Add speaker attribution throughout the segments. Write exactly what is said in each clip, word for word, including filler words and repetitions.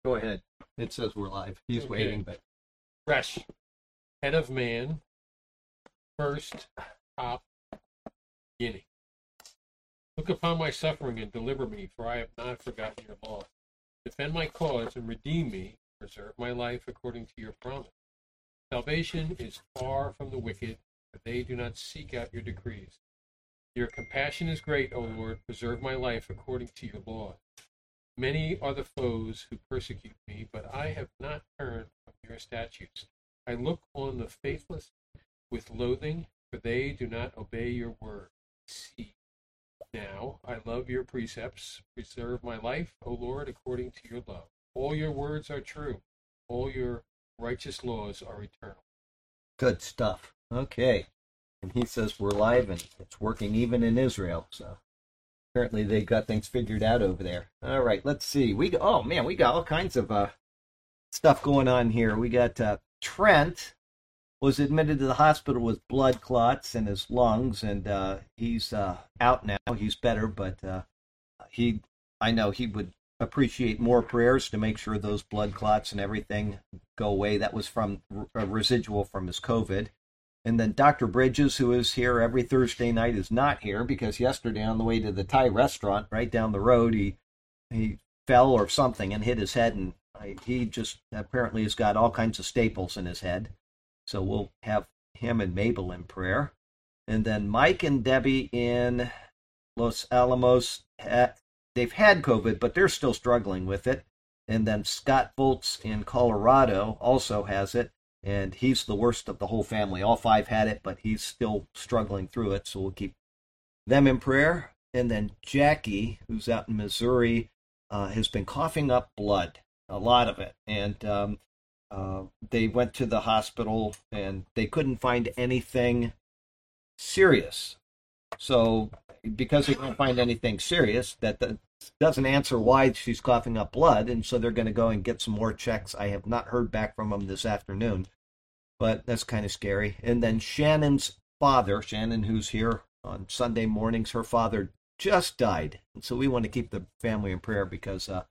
Speaker 1: Go ahead. It says we're live. He's
Speaker 2: Okay.
Speaker 1: waiting, but
Speaker 2: Resh, head of man, first, top, beginning. Look upon my suffering and deliver me, for I have not forgotten your law. Defend my cause and redeem me. Preserve my life according to your promise. Salvation is far from the wicked, for they do not seek out your decrees. Your compassion is great, O Lord. Preserve my life according to your law. Many are the foes who persecute me, but I have not turned from your statutes. I look on the faithless with loathing, for they do not obey your word. See, now I love your precepts. Preserve my life, O Lord, according to your love. All your words are true. All your righteous laws are eternal.
Speaker 1: good stuff. Okay. And he says we're live and it's working even in Israel. So apparently they got things figured out over there. All right, let's see. We oh man, we got all kinds of uh stuff going on here. We got uh, Trent was admitted to the hospital with blood clots in his lungs, and uh, he's uh, out now. He's better, but uh, he, I know he would appreciate more prayers to make sure those blood clots and everything go away. That was from a residual from his COVID. And then Doctor Bridges, who is here every Thursday night, is not here because yesterday on the way to the Thai restaurant right down the road, he he fell or something and hit his head, and I, he just apparently has got all kinds of staples in his head. So we'll have him and Mabel in prayer. And then Mike and Debbie in Los Alamos, they've had COVID, but they're still struggling with it. And then Scott Bolts in Colorado also has it, and he's the worst of the whole family. All five had it, but he's still struggling through it, so we'll keep them in prayer. And then Jackie, who's out in Missouri, uh, has been coughing up blood, a lot of it. And um, uh, they went to the hospital, and they couldn't find anything serious. So because they couldn't find anything serious, that the, doesn't answer why she's coughing up blood, and so they're going to go and get some more checks. I have not heard back from them this afternoon, but that's kind of scary. And then Shannon's father, Shannon, who's here on Sunday mornings, her father just died, and so we want to keep the family in prayer because uh,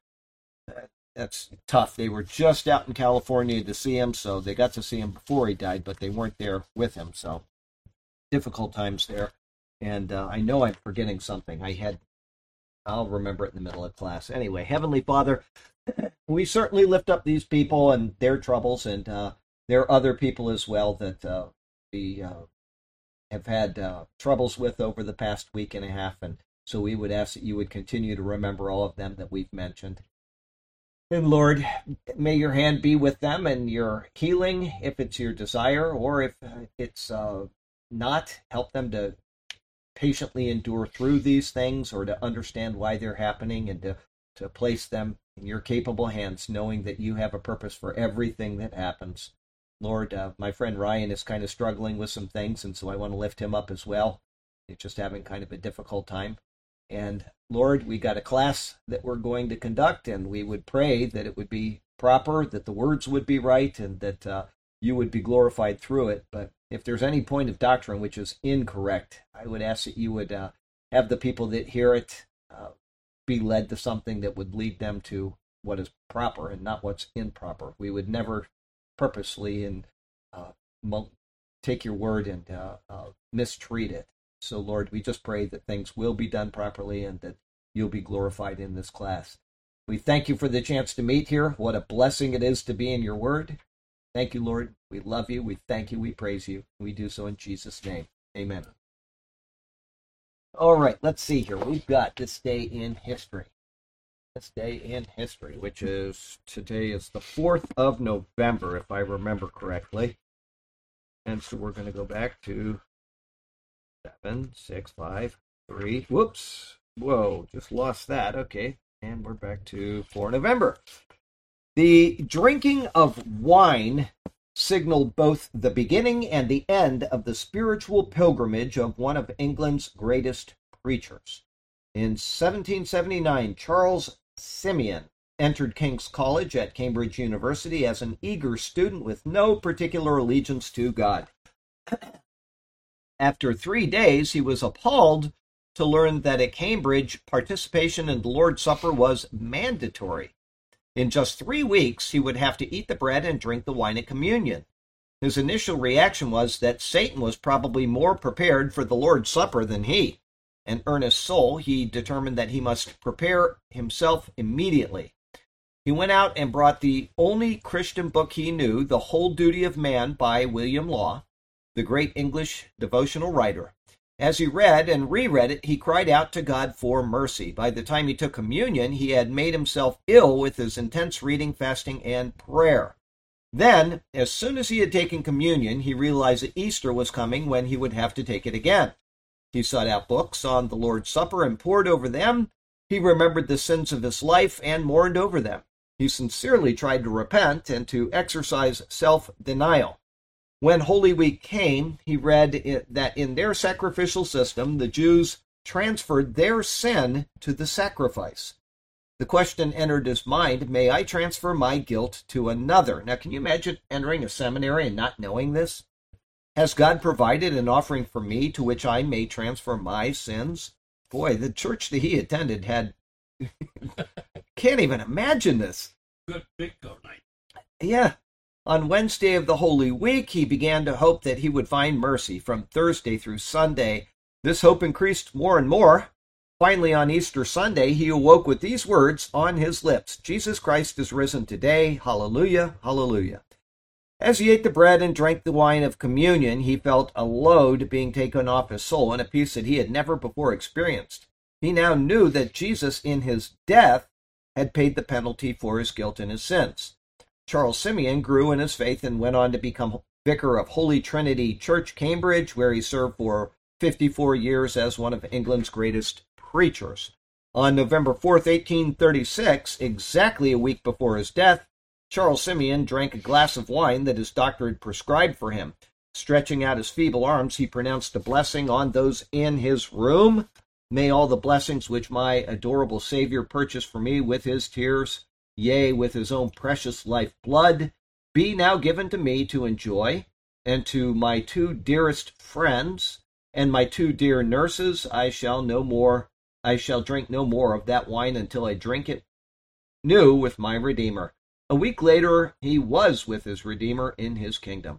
Speaker 1: that's tough. They were just out in California to see him, so they got to see him before he died, but they weren't there with him, so difficult times there. And uh, I know I'm forgetting something. I had I'll remember it in the middle of class. Anyway, Heavenly Father, we certainly lift up these people and their troubles, and uh, there are other people as well that uh, we uh, have had uh, troubles with over the past week and a half, and so we would ask that you would continue to remember all of them that we've mentioned. And Lord, may your hand be with them and your healing, if it's your desire, or if it's uh, not, help them to patiently endure through these things, or to understand why they're happening, and to, to place them in your capable hands, knowing that you have a purpose for everything that happens. Lord, uh, my friend Ryan is kind of struggling with some things, and so I want to lift him up as well. He's just having kind of a difficult time. And Lord, we got a class that we're going to conduct, and we would pray that it would be proper, that the words would be right, and that uh, you would be glorified through it. But if there's any point of doctrine which is incorrect, I would ask that you would uh, have the people that hear it uh, be led to something that would lead them to what is proper and not what's improper. We would never purposely and uh, take your word and uh, uh, mistreat it. So, Lord, we just pray that things will be done properly and that you'll be glorified in this class. We thank you for the chance to meet here. What a blessing it is to be in your word. Thank you, Lord. We love you. We thank you. We praise you. We do so in Jesus' name. Amen. All right, let's see here. We've got this day in history. This day in history, which is, today is the fourth of November, if I remember correctly. And so we're going to go back to seven, six, five, three. Whoops. Whoa, just lost that. Okay. And we're back to four November. The drinking of wine signaled both the beginning and the end of the spiritual pilgrimage of one of England's greatest preachers. In seventeen seventy-nine, Charles Simeon entered King's College at Cambridge University as an eager student with no particular allegiance to God. After three days, he was appalled to learn that at Cambridge, participation in the Lord's Supper was mandatory. In just three weeks, he would have to eat the bread and drink the wine at communion. His initial reaction was that Satan was probably more prepared for the Lord's Supper than he. An earnest soul, he determined that he must prepare himself immediately. He went out and brought the only Christian book he knew, The Whole Duty of Man by William Law, the great English devotional writer. As he read and reread it, he cried out to God for mercy. By the time he took communion, he had made himself ill with his intense reading, fasting, and prayer. Then, as soon as he had taken communion, he realized that Easter was coming when he would have to take it again. He sought out books on the Lord's Supper and pored over them. He remembered the sins of his life and mourned over them. He sincerely tried to repent and to exercise self-denial. When Holy Week came, he read that in their sacrificial system, the Jews transferred their sin to the sacrifice. The question entered his mind, may I transfer my guilt to another? Now, can you imagine entering a seminary and not knowing this? Has God provided an offering for me to which I may transfer my sins? Boy, the church that he attended had... Can't even imagine this.
Speaker 2: Good bingo night.
Speaker 1: Yeah. On Wednesday of the Holy Week, he began to hope that he would find mercy. From Thursday through Sunday, this hope increased more and more. Finally, on Easter Sunday, he awoke with these words on his lips, Jesus Christ is risen today. Hallelujah, hallelujah. As he ate the bread and drank the wine of communion, he felt a load being taken off his soul, and a peace that he had never before experienced. He now knew that Jesus, in his death, had paid the penalty for his guilt and his sins. Charles Simeon grew in his faith and went on to become vicar of Holy Trinity Church, Cambridge, where he served for fifty-four years as one of England's greatest preachers. On November fourth, eighteen thirty-six, exactly a week before his death, Charles Simeon drank a glass of wine that his doctor had prescribed for him. Stretching out his feeble arms, he pronounced a blessing on those in his room. May all the blessings which my adorable Savior purchased for me with his tears, yea, with his own precious life blood, be now given to me to enjoy, and to my two dearest friends, and my two dear nurses. I shall no more, I shall drink no more of that wine until I drink it new with my Redeemer. A week later, he was with his Redeemer in his kingdom.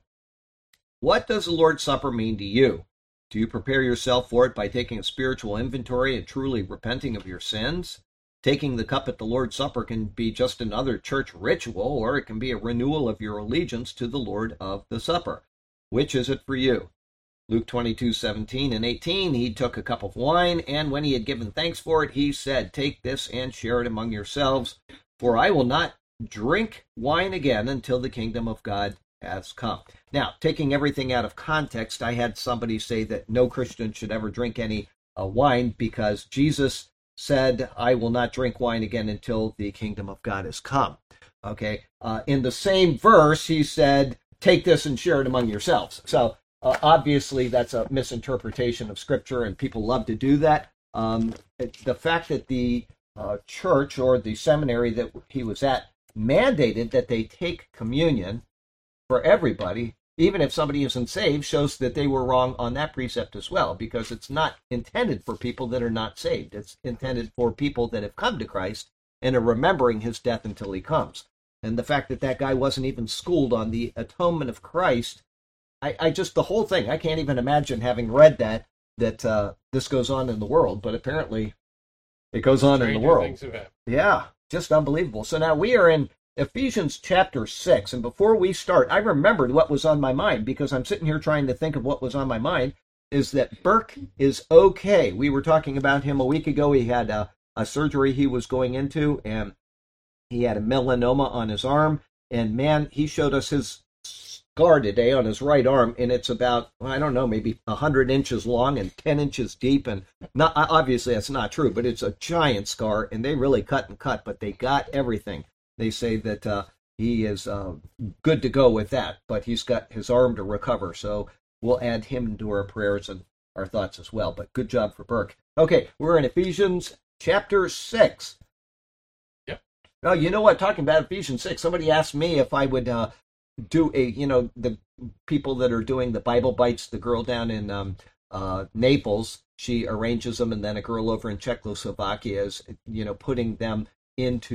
Speaker 1: What does the Lord's Supper mean to you? Do you prepare yourself for it by taking a spiritual inventory and truly repenting of your sins? Taking the cup at the Lord's Supper can be just another church ritual, or it can be a renewal of your allegiance to the Lord of the Supper. Which is it for you? Luke twenty-two, seventeen and eighteen, he took a cup of wine, and when he had given thanks for it, he said, take this and share it among yourselves, for I will not drink wine again until the kingdom of God has come. Now, taking everything out of context, I had somebody say that no Christian should ever drink any uh, wine because Jesus said, I will not drink wine again until the kingdom of God has come. Okay, uh, in the same verse, he said, take this and share it among yourselves. So, uh, obviously, that's a misinterpretation of Scripture, and people love to do that. Um, the fact that the uh, church or the seminary that he was at mandated that they take communion for everybody, even if somebody isn't saved, shows that they were wrong on that precept as well, because it's not intended for people that are not saved. It's intended for people that have come to Christ and are remembering his death until he comes. And the fact that that guy wasn't even schooled on the atonement of Christ, I, I just, the whole thing, I can't even imagine having read that, that uh, this goes on in the world, but apparently it goes on in the world. Yeah, just unbelievable. So now we are in Ephesians chapter six, and before we start, I remembered what was on my mind, because I'm sitting here trying to think of what was on my mind, is that Burke is okay. We were talking about him a week ago. He had a, a surgery he was going into, and he had a melanoma on his arm, and man, he showed us his scar today on his right arm, and it's about, I don't know, maybe one hundred inches long and ten inches deep, and not obviously that's not true, but it's a giant scar, and they really cut and cut, but they got everything. They say that uh, he is uh, good to go with that, but he's got his arm to recover, so we'll add him into our prayers and our thoughts as well. But good job for Burke. Okay, we're in Ephesians chapter six.
Speaker 2: Yep.
Speaker 1: Oh, you know what? Talking about Ephesians six, somebody asked me if I would uh, do a, you know, the people that are doing the Bible Bites, the girl down in um, uh, Naples, she arranges them, and then a girl over in Czechoslovakia is, you know, putting them into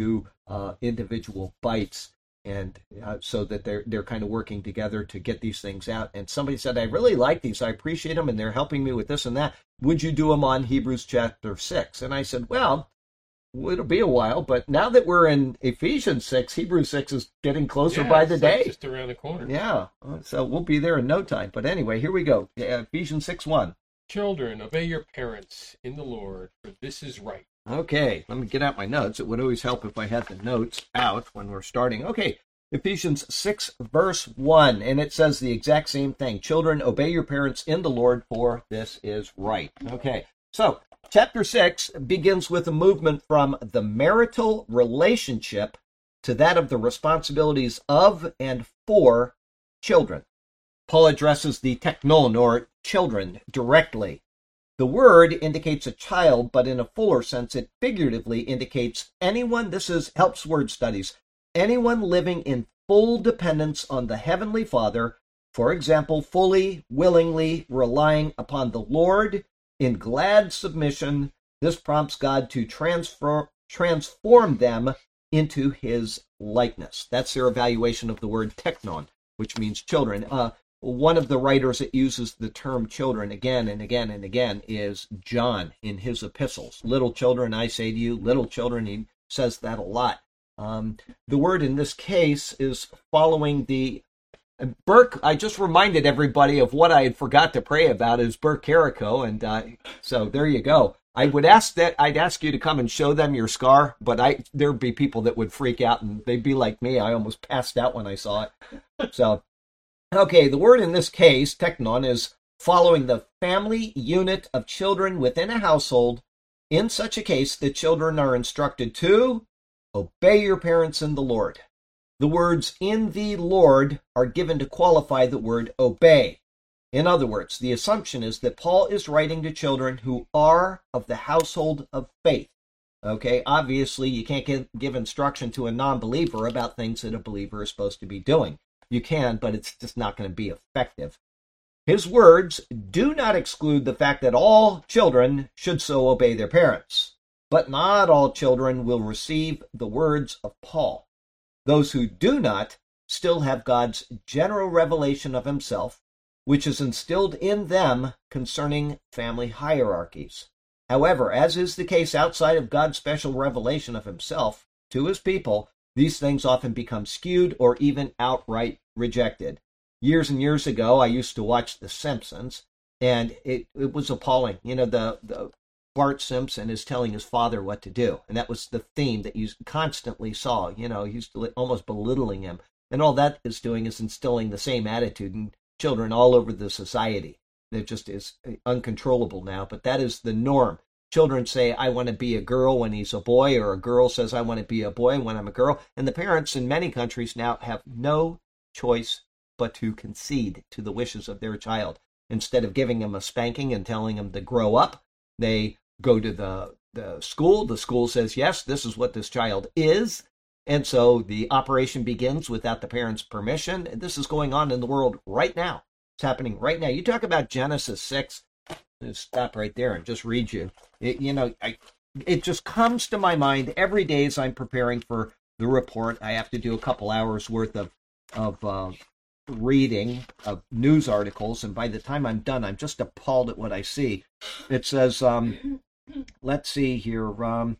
Speaker 1: uh, individual bites, and uh, so that they're they're kind of working together to get these things out. And somebody said, I really like these, I appreciate them, and they're helping me with this and that. Would you do them on Hebrews chapter six? And I said, well, it'll be a while, but now that we're in Ephesians six, Hebrews six is getting closer
Speaker 2: Yeah,
Speaker 1: by the
Speaker 2: it's like
Speaker 1: day.
Speaker 2: just around the corner.
Speaker 1: Yeah, so we'll be there in no time. But anyway, here we go. Ephesians six one.
Speaker 2: Children, obey your parents in the Lord, for this is right.
Speaker 1: Okay, let me get out my notes. It would always help if I had the notes out when we're starting. Okay, Ephesians six, verse one, and it says the exact same thing. Children, obey your parents in the Lord, for this is right. Okay, so chapter six begins with a movement from the marital relationship to that of the responsibilities of and for children. Paul addresses the teknon, or children, directly. The word indicates a child, but in a fuller sense, it figuratively indicates anyone, this is helps word studies, anyone living in full dependence on the Heavenly Father, for example, fully, willingly relying upon the Lord in glad submission. This prompts God to transfer, transform them into his likeness. That's their evaluation of the word teknon, which means children. Uh, One of the writers that uses the term children again and again and again is John in his epistles. Little children, I say to you, little children, he says that a lot. Um, the word in this case is following the... Burke, I just reminded everybody of what I had forgot to pray about is Burke Carrico, and uh, so there you go. I would ask that, I'd ask you to come and show them your scar, but I there'd be people that would freak out, and they'd be like me. I almost passed out when I saw it. So... Okay, the word in this case, teknon, is following the family unit of children within a household. In such a case, the children are instructed to obey your parents in the Lord. The words in the Lord are given to qualify the word obey. In other words, the assumption is that Paul is writing to children who are of the household of faith. Okay, obviously you can't give, give instruction to a non-believer about things that a believer is supposed to be doing. You can, but it's just not going to be effective. His words do not exclude the fact that all children should so obey their parents, but not all children will receive the words of Paul. Those who do not still have God's general revelation of himself, which is instilled in them concerning family hierarchies. However, as is the case outside of God's special revelation of himself to his people, these things often become skewed or even outright rejected. Years and years ago, I used to watch The Simpsons, and it, it was appalling. You know, the, the Bart Simpson is telling his father what to do, and that was the theme that you constantly saw. You know, he's almost belittling him, and all that is doing is instilling the same attitude in children all over the society. It just is uncontrollable now, but that is the norm. Children say, I want to be a girl when he's a boy, or a girl says, I want to be a boy when I'm a girl. And the parents in many countries now have no choice but to concede to the wishes of their child. Instead of giving them a spanking and telling them to grow up, they go to the, the school. The school says, yes, this is what this child is. And so the operation begins without the parents' permission. This is going on in the world right now. It's happening right now. You talk about Genesis six. Just stop right there and just read you. It, you know, I, it just comes to my mind every day as I'm preparing for the report. I have to do a couple hours worth of of uh, reading of news articles, and by the time I'm done, I'm just appalled at what I see. It says, um, let's see here, um,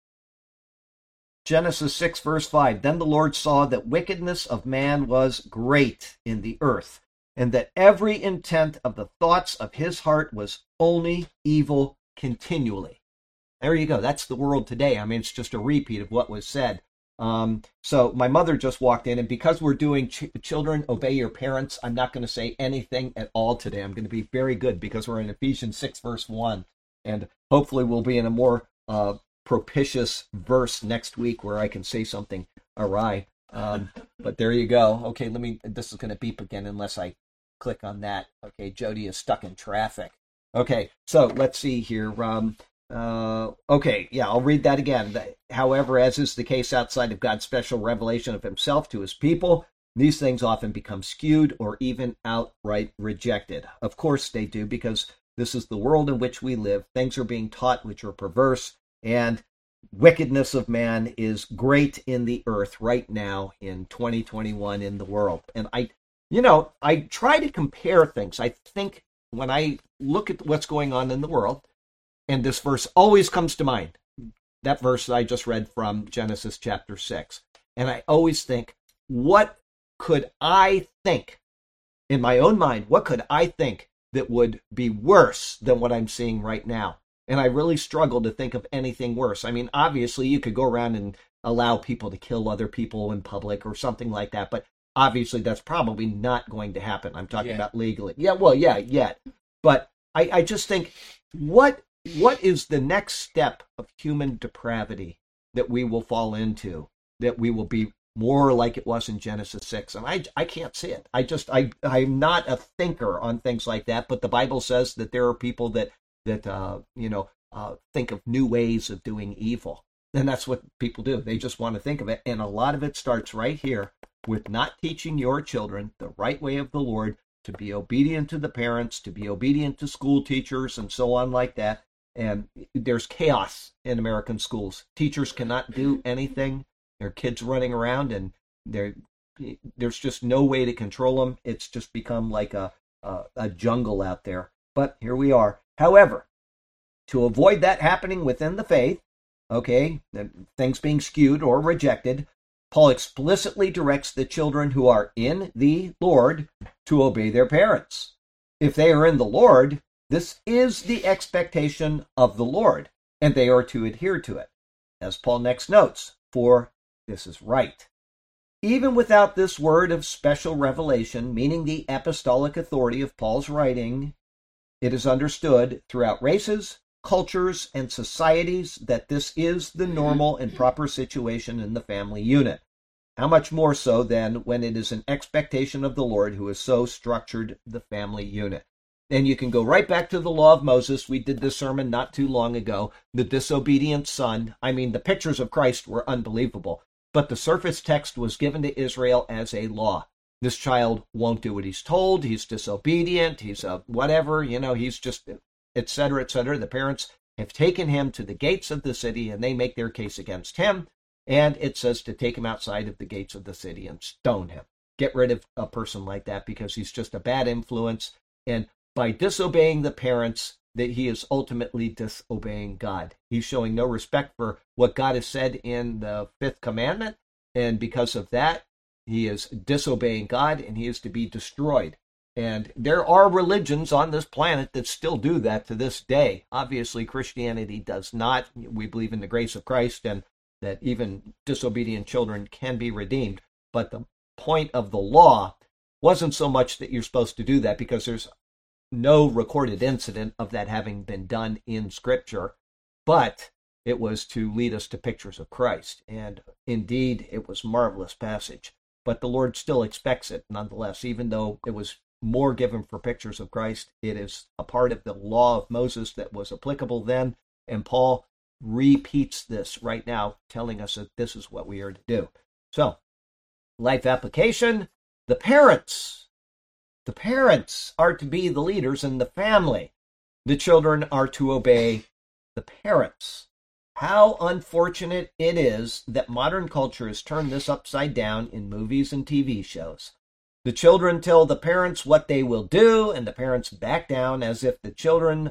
Speaker 1: Genesis six, verse five. Then the Lord saw that wickedness of man was great in the earth, and that every intent of the thoughts of his heart was only evil continually. There you go. That's the world today. I mean, it's just a repeat of what was said. Um, so my mother just walked in, and because we're doing ch- children, obey your parents, I'm not going to say anything at all today. I'm going to be very good because we're in Ephesians six, verse one, and hopefully we'll be in a more uh, propitious verse next week where I can say something awry. Um, but there you go. Okay, let me, this is going to beep again unless I click on that. Okay, Jody is stuck in traffic. Okay, so let's see here. Um, uh, okay, yeah, I'll read that again. However, as is the case outside of God's special revelation of himself to his people, these things often become skewed or even outright rejected. Of course they do, because this is the world in which we live. Things are being taught which are perverse, and wickedness of man is great in the earth right now in twenty twenty-one in the world. And I, you know, I try to compare things. I think when I look at what's going on in the world, and this verse always comes to mind, that verse that I just read from Genesis chapter six. And I always think, what could I think in my own mind? What could I think that would be worse than what I'm seeing right now? And I really struggle to think of anything worse. I mean, obviously, you could go around and allow people to kill other people in public or something like that, but obviously that's probably not going to happen. I'm talking
Speaker 2: Yeah.
Speaker 1: about legally. Yeah, well, yeah, yet. But I, I just think, what what is the next step of human depravity that we will fall into, that we will be more like it was in Genesis six? And I, I can't see it. I just, I, I'm not a thinker on things like that, but the Bible says that there are people that that, uh, you know, uh, think of new ways of doing evil. And that's what people do. They just want to think of it. And a lot of it starts right here with not teaching your children the right way of the Lord, to be obedient to the parents, to be obedient to school teachers, and so on like that. And there's chaos in American schools. Teachers cannot do anything. There are kids running around, and they're, there's just no way to control them. It's just become like a, a, a jungle out there. But here we are. However, to avoid that happening within the faith, okay, things being skewed or rejected, Paul explicitly directs the children who are in the Lord to obey their parents. If they are in the Lord, this is the expectation of the Lord, and they are to adhere to it. As Paul next notes, for this is right. Even without this word of special revelation, meaning the apostolic authority of Paul's writing, it is understood throughout races, cultures, and societies that this is the normal and proper situation in the family unit. How much more so than when it is an expectation of the Lord who has so structured the family unit. And you can go right back to the law of Moses. We did this sermon not too long ago. The disobedient son. I mean, the pictures of Christ were unbelievable. But the surface text was given to Israel as a law. This child won't do what he's told. He's disobedient. He's a whatever, you know, he's just, et cetera, et cetera. The parents have taken him to the gates of the city, and they make their case against him. And it says to take him outside of the gates of the city and stone him. Get rid of a person like that because he's just a bad influence. And by disobeying the parents, that he is ultimately disobeying God. He's showing no respect for what God has said in the fifth commandment. And because of that, he is disobeying God, and he is to be destroyed. And there are religions on this planet that still do that to this day. Obviously, Christianity does not. We believe in the grace of Christ and that even disobedient children can be redeemed. But the point of the law wasn't so much that you're supposed to do that, because there's no recorded incident of that having been done in Scripture, but it was to lead us to pictures of Christ. And indeed, it was a marvelous passage. But the Lord still expects it nonetheless, even though it was more given for pictures of Christ. It is a part of the law of Moses that was applicable then, and Paul repeats this right now, telling us that this is what we are to do. So, life application, the parents. The parents are to be the leaders in the family. The children are to obey the parents. How unfortunate it is that modern culture has turned this upside down in movies and T V shows. The children tell the parents what they will do, and the parents back down as if the children,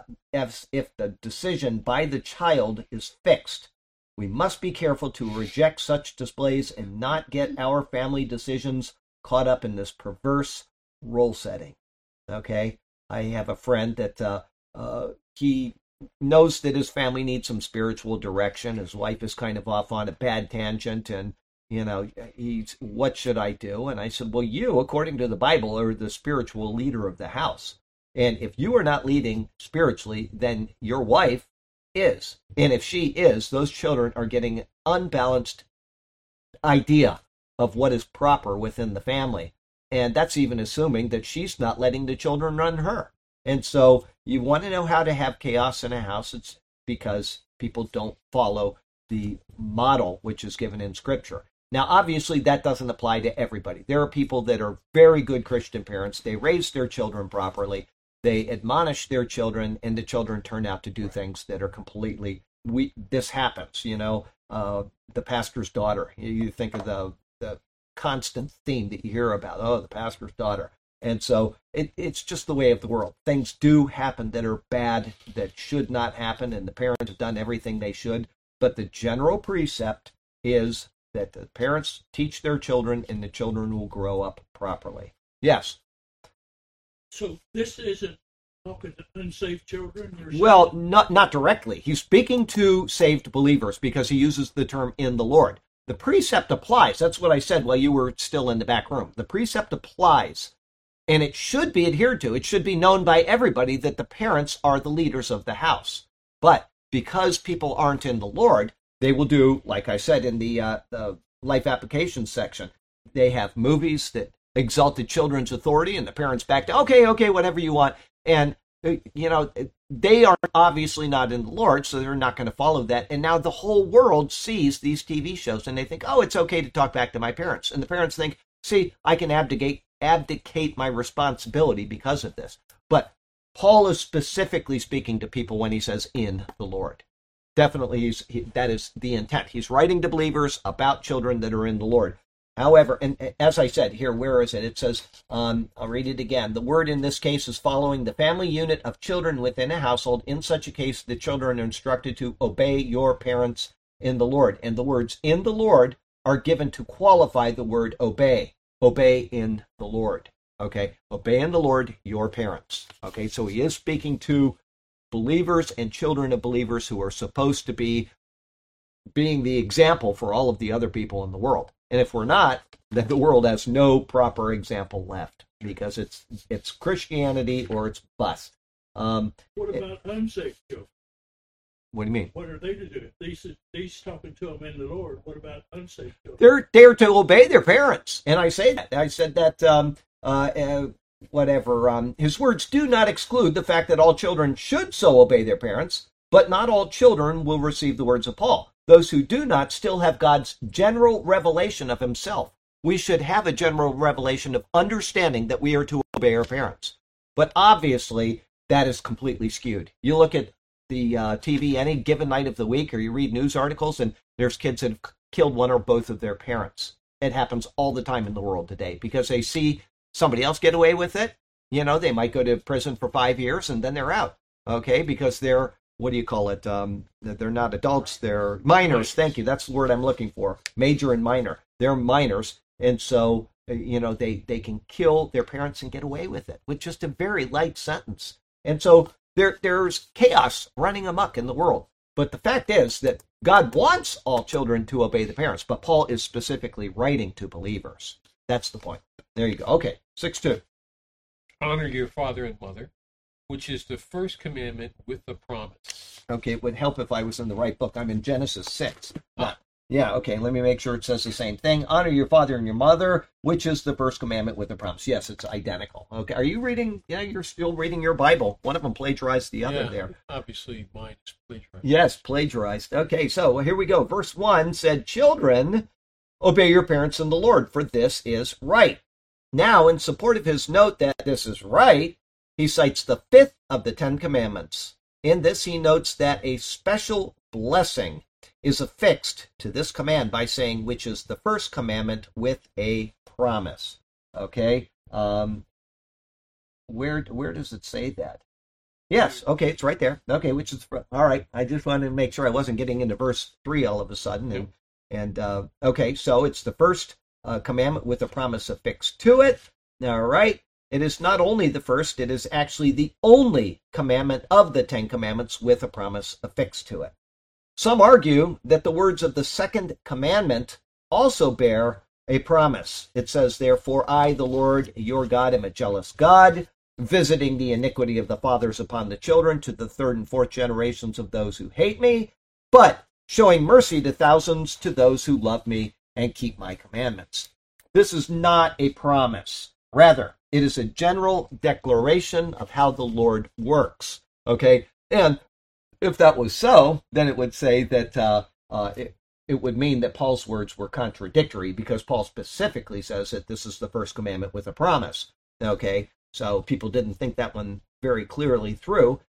Speaker 1: as if the decision by the child is fixed. We must be careful to reject such displays and not get our family decisions caught up in this perverse role setting. Okay, I have a friend that uh, uh, he knows that his family needs some spiritual direction. His wife is kind of off on a bad tangent, and you know, he's, what should I do? And I said, well, you, according to the Bible, are the spiritual leader of the house. And if you are not leading spiritually, then your wife is. And if she is, those children are getting an unbalanced idea of what is proper within the family. And that's even assuming that she's not letting the children run her. And so you want to know how to have chaos in a house. It's because people don't follow the model which is given in Scripture. Now, obviously, that doesn't apply to everybody. There are people that are very good Christian parents. They raise their children properly. They admonish their children, and the children turn out to do things that are completely we this happens. You know, uh, the pastor's daughter. You, you think of the the constant theme that you hear about. Oh, the pastor's daughter. And so it, it's just the way of the world. Things do happen that are bad, that should not happen, and the parents have done everything they should. But the general precept is that the parents teach their children, and the children will grow up properly. Yes.
Speaker 3: So this isn't talking to unsafe children? You're
Speaker 1: Well,
Speaker 3: saying?
Speaker 1: not not directly. He's speaking to saved believers because he uses the term "in the Lord." The precept applies. That's what I said while you were still in the back room. The precept applies. And it should be adhered to. It should be known by everybody that the parents are the leaders of the house. But because people aren't in the Lord, they will do, like I said in the, uh, the life application section, they have movies that exalt the children's authority and the parents back to, okay, okay, whatever you want. And, uh, you know, they are obviously not in the Lord, so they're not going to follow that. And now the whole world sees these T V shows and they think, oh, it's okay to talk back to my parents. And the parents think, see, I can abdicate abdicate my responsibility because of this. But Paul is specifically speaking to people when he says in the Lord. Definitely, he's, he, that is the intent. He's writing to believers about children that are in the Lord. However, and as I said here, where is it? It says, um, I'll read it again. The word in this case is following the family unit of children within a household. In such a case, the children are instructed to obey your parents in the Lord. And the words in the Lord are given to qualify the word obey. Obey in the Lord. Okay? Obey in the Lord your parents. Okay? So he is speaking to believers and children of believers who are supposed to be being the example for all of the other people in the world. And if we're not, then the world has no proper example left because it's it's Christianity or it's bust. Um,
Speaker 3: What about it, unsafe children?
Speaker 1: What do you mean?
Speaker 3: What are they to do? These these talking to them in the Lord. What about unsafe children?
Speaker 1: They're they're to obey their parents, and I say that. I said that. Um, uh, uh, whatever. Um, his words do not exclude the fact that all children should so obey their parents, but not all children will receive the words of Paul. Those who do not still have God's general revelation of himself. We should have a general revelation of understanding that we are to obey our parents. But obviously, that is completely skewed. You look at the uh, T V any given night of the week, or you read news articles, and there's kids that have killed one or both of their parents. It happens all the time in the world today because they see somebody else get away with it. You know, they might go to prison for five years and then they're out. Okay, because they're, what do you call it? Um, they're not adults, they're minors. Thank you. That's the word I'm looking for. Major and minor. They're minors. And so, you know, they, they can kill their parents and get away with it with just a very light sentence. And so there there's chaos running amok in the world. But the fact is that God wants all children to obey the parents, but Paul is specifically writing to believers. That's the point. There you go. Okay, six two.
Speaker 2: Honor your father and mother, which is the first commandment with the promise.
Speaker 1: Okay, it would help if I was in the right book. I'm in Genesis six.
Speaker 2: Ah.
Speaker 1: Yeah, okay, let me make sure it says the same thing. Honor your father and your mother, which is the first commandment with the promise. Yes, it's identical. Okay, are you reading? Yeah, you're still reading your Bible. One of them plagiarized the other
Speaker 2: Yeah,
Speaker 1: there.
Speaker 2: obviously mine is plagiarized.
Speaker 1: Yes, plagiarized. Okay, so here we go. Verse one said, children, obey your parents in the Lord, for this is right. Now, in support of his note that this is right, he cites the fifth of the Ten Commandments. In this, he notes that a special blessing is affixed to this command by saying, which is the first commandment with a promise. Okay? Um, where where does it say that? Yes, okay, it's right there. Okay, which is, all right, I just wanted to make sure I wasn't getting into verse three all of a sudden. And, and uh, okay, so it's the first uh, commandment with a promise affixed to it. All right. It is not only the first, it is actually the only commandment of the Ten Commandments with a promise affixed to it. Some argue that the words of the second commandment also bear a promise. It says, therefore, I, the Lord, your God, am a jealous God, visiting the iniquity of the fathers upon the children to the third and fourth generations of those who hate me, but showing mercy to thousands to those who love me and keep my commandments. This is not a promise. Rather, it is a general declaration of how the Lord works. Okay? And if that was so, then it would say that uh, uh, it, it would mean that Paul's words were contradictory because Paul specifically says that this is the first commandment with a promise. Okay? So people didn't think that one very clearly through. But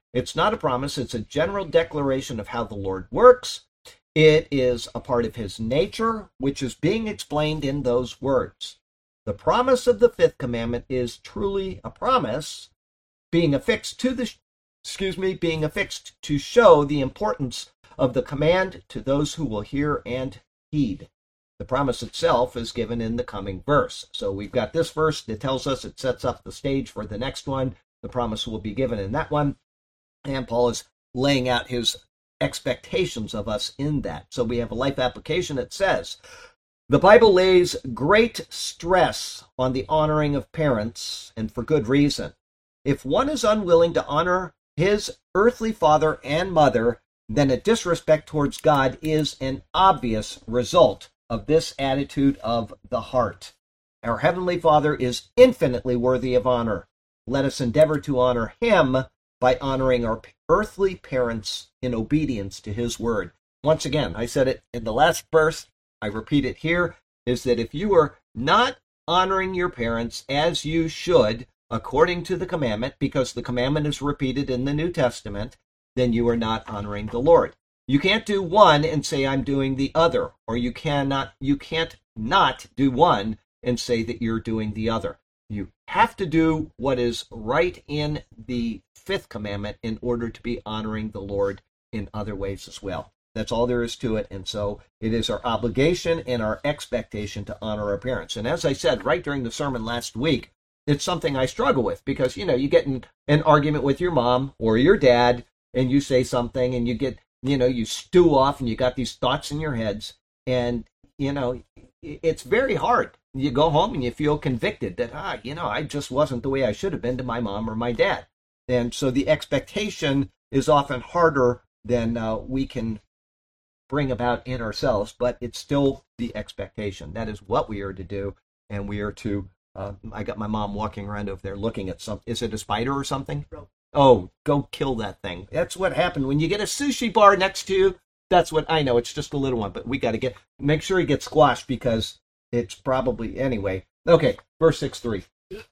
Speaker 1: It's not a promise. It's a general declaration of how the Lord works. It is a part of his nature, which is being explained in those words. The promise of the fifth commandment is truly a promise, being affixed to the, excuse me, being affixed to show the importance of the command to those who will hear and heed. The promise itself is given in the coming verse. So we've got this verse that tells us, it sets up the stage for the next one. The promise will be given in that one. And Paul is laying out his expectations of us in that. So we have a life application that says, the Bible lays great stress on the honoring of parents, and for good reason. If one is unwilling to honor his earthly father and mother, then a disrespect towards God is an obvious result of this attitude of the heart. Our Heavenly Father is infinitely worthy of honor. Let us endeavor to honor him by honoring our earthly parents in obedience to his word. Once again, I said it in the last verse, I repeat it here, is that if you are not honoring your parents as you should, according to the commandment, because the commandment is repeated in the New Testament, then you are not honoring the Lord. You can't do one and say I'm doing the other, or you cannot you can't not do one and say that you're doing the other. You have to do what is right in the fifth commandment in order to be honoring the Lord in other ways as well. That's all there is to it. And so it is our obligation and our expectation to honor our parents. And as I said right during the sermon last week, it's something I struggle with because, you know, you get in an argument with your mom or your dad and you say something and you get, you know, you stew off and you got these thoughts in your heads. And, you know, it's very hard. You go home and you feel convicted that, ah, you know, I just wasn't the way I should have been to my mom or my dad. And so the expectation is often harder than uh, we can bring about in ourselves, but it's still the expectation. That is what we are to do, and we are to, uh, I got my mom walking around over there looking at some, is it a spider or something? Oh, go kill that thing. That's what happened when you get a sushi bar next to you. That's what, I know, it's just a little one, but we got to get, make sure he gets squashed because it's probably, anyway. Okay, verse six three.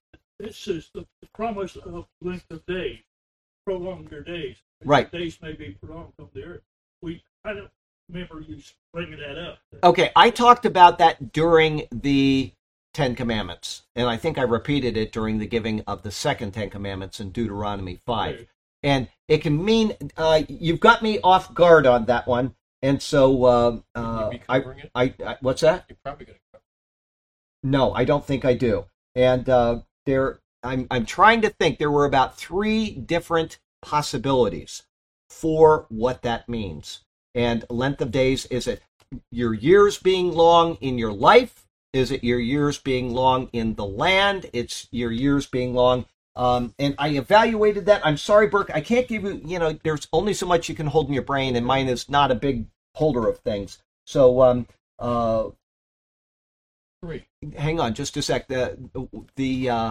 Speaker 3: It says the, the promise of length of days, prolong your days.
Speaker 1: Right.
Speaker 3: Days may be prolonged on the earth. We, I don't remember you bringing that up.
Speaker 1: Okay, I talked about that during the Ten Commandments, and I think I repeated it during the giving of the second Ten Commandments in Deuteronomy five.
Speaker 3: Okay.
Speaker 1: And it can mean, uh, you've got me off guard on that one, and so uh, uh,
Speaker 2: you be
Speaker 1: I,
Speaker 2: covering it?
Speaker 1: I, I, what's that?
Speaker 2: You're probably going to cover
Speaker 1: No, I don't think I do. And uh, there, I'm, I'm trying to think. There were about three different possibilities for what that means. And length of days, is it your years being long in your life? Is it your years being long in the land? It's your years being long. Um, and I evaluated that. I'm sorry, Burke, I can't give you, you know, there's only so much you can hold in your brain, and mine is not a big holder of things. So, um, uh,
Speaker 2: three.
Speaker 1: hang on just a sec. The, the, uh,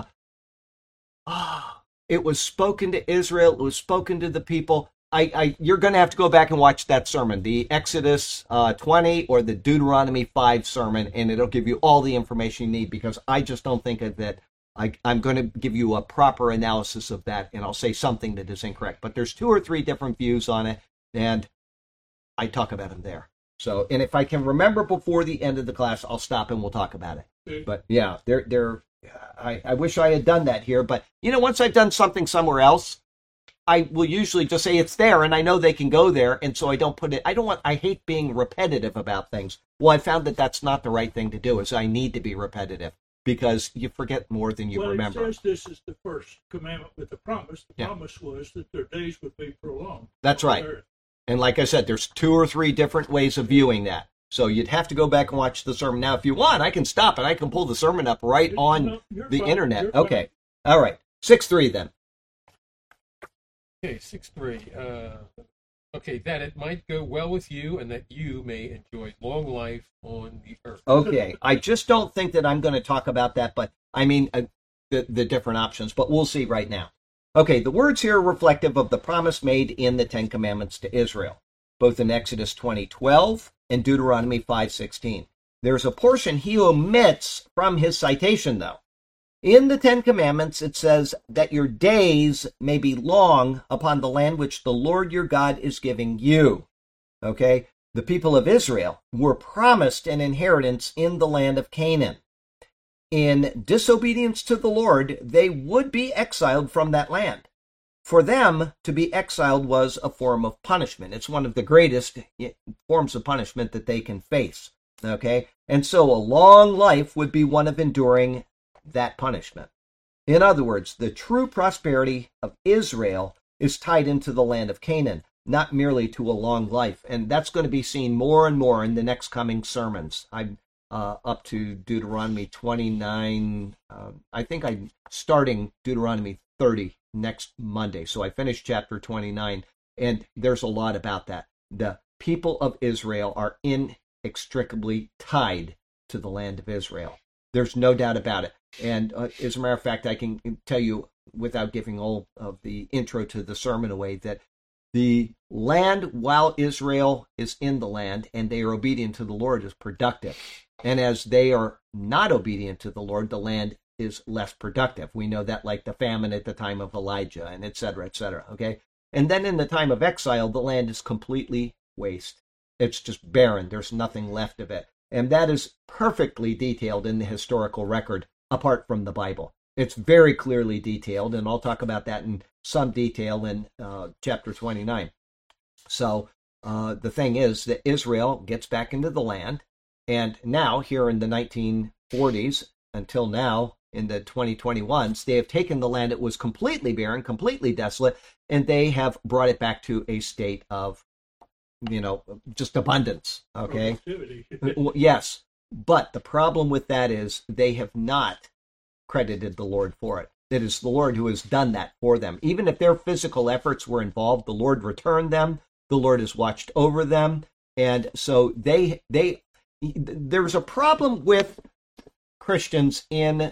Speaker 1: ah, it was spoken to Israel. It was spoken to the people. I, I, you're going to have to go back and watch that sermon, the Exodus uh, twenty or the Deuteronomy five sermon, and it'll give you all the information you need, because I just don't think of that. I, I'm going to give you a proper analysis of that, and I'll say something that is incorrect. But there's two or three different views on it, and I talk about them there. So, and if I can remember before the end of the class, I'll stop and we'll talk about it.
Speaker 3: Okay.
Speaker 1: But yeah, they're, they're, I, I wish I had done that here, but you know, once I've done something somewhere else, I will usually just say it's there, and I know they can go there, and so I don't put it, I don't want, I hate being repetitive about things. Well, I found that that's not the right thing to do, is I need to be repetitive, because you forget more than you
Speaker 3: well,
Speaker 1: remember.
Speaker 3: It says this is the first commandment with the promise. The
Speaker 1: Yeah.
Speaker 3: promise was that their days would be prolonged.
Speaker 1: That's
Speaker 3: on
Speaker 1: right.
Speaker 3: earth.
Speaker 1: And like I said, there's two or three different ways of viewing that. So you'd have to go back and watch the sermon. Now, if you want, I can stop and I can pull the sermon up right on
Speaker 3: No, you're
Speaker 1: the
Speaker 3: fine.
Speaker 1: internet.
Speaker 3: You're fine.
Speaker 1: Okay. All right. six three then.
Speaker 2: Okay, six three. Uh, okay, that it might go well with you and that you may enjoy long life on the earth.
Speaker 1: Okay. I just don't think that I'm going to talk about that, but I mean uh, the, the different options, but we'll see right now. Okay, the words here are reflective of the promise made in the Ten Commandments to Israel, both in Exodus twenty twelve and Deuteronomy five sixteen. There's a portion he omits from his citation, though. In the Ten Commandments, it says that your days may be long upon the land which the Lord your God is giving you. Okay? The people of Israel were promised an inheritance in the land of Canaan. In disobedience to the Lord, they would be exiled from that land. For them, to be exiled was a form of punishment. It's one of the greatest forms of punishment that they can face. Okay? And so a long life would be one of enduring that punishment. In other words, the true prosperity of Israel is tied into the land of Canaan, not merely to a long life. And that's going to be seen more and more in the next coming sermons. I'm uh, up to Deuteronomy twenty-nine. Uh, I think I'm starting Deuteronomy thirty next Monday. So I finished chapter twenty-nine, and there's a lot about that. The people of Israel are inextricably tied to the land of Israel. There's no doubt about it. And uh, as a matter of fact, I can tell you, without giving all of the intro to the sermon away, that the land, while Israel is in the land and they are obedient to the Lord, is productive. And as they are not obedient to the Lord, the land is less productive. We know that, like the famine at the time of Elijah, and et cetera, et cetera. Okay? And then in the time of exile, the land is completely waste. It's just barren. There's nothing left of it. And that is perfectly detailed in the historical record, apart from the Bible. It's very clearly detailed, and I'll talk about that in some detail in uh, chapter twenty-nine. So uh, the thing is that Israel gets back into the land, and now, here in the nineteen forties, until now, in the twenty twenty-ones, they have taken the land that was completely barren, completely desolate, and they have brought it back to a state of, you know, just abundance, okay? Yes, but the problem with that is they have not credited the Lord for it. It is the Lord who has done that for them. Even if their physical efforts were involved, the Lord returned them. The Lord has watched over them. And so they, they, there's a problem with Christians in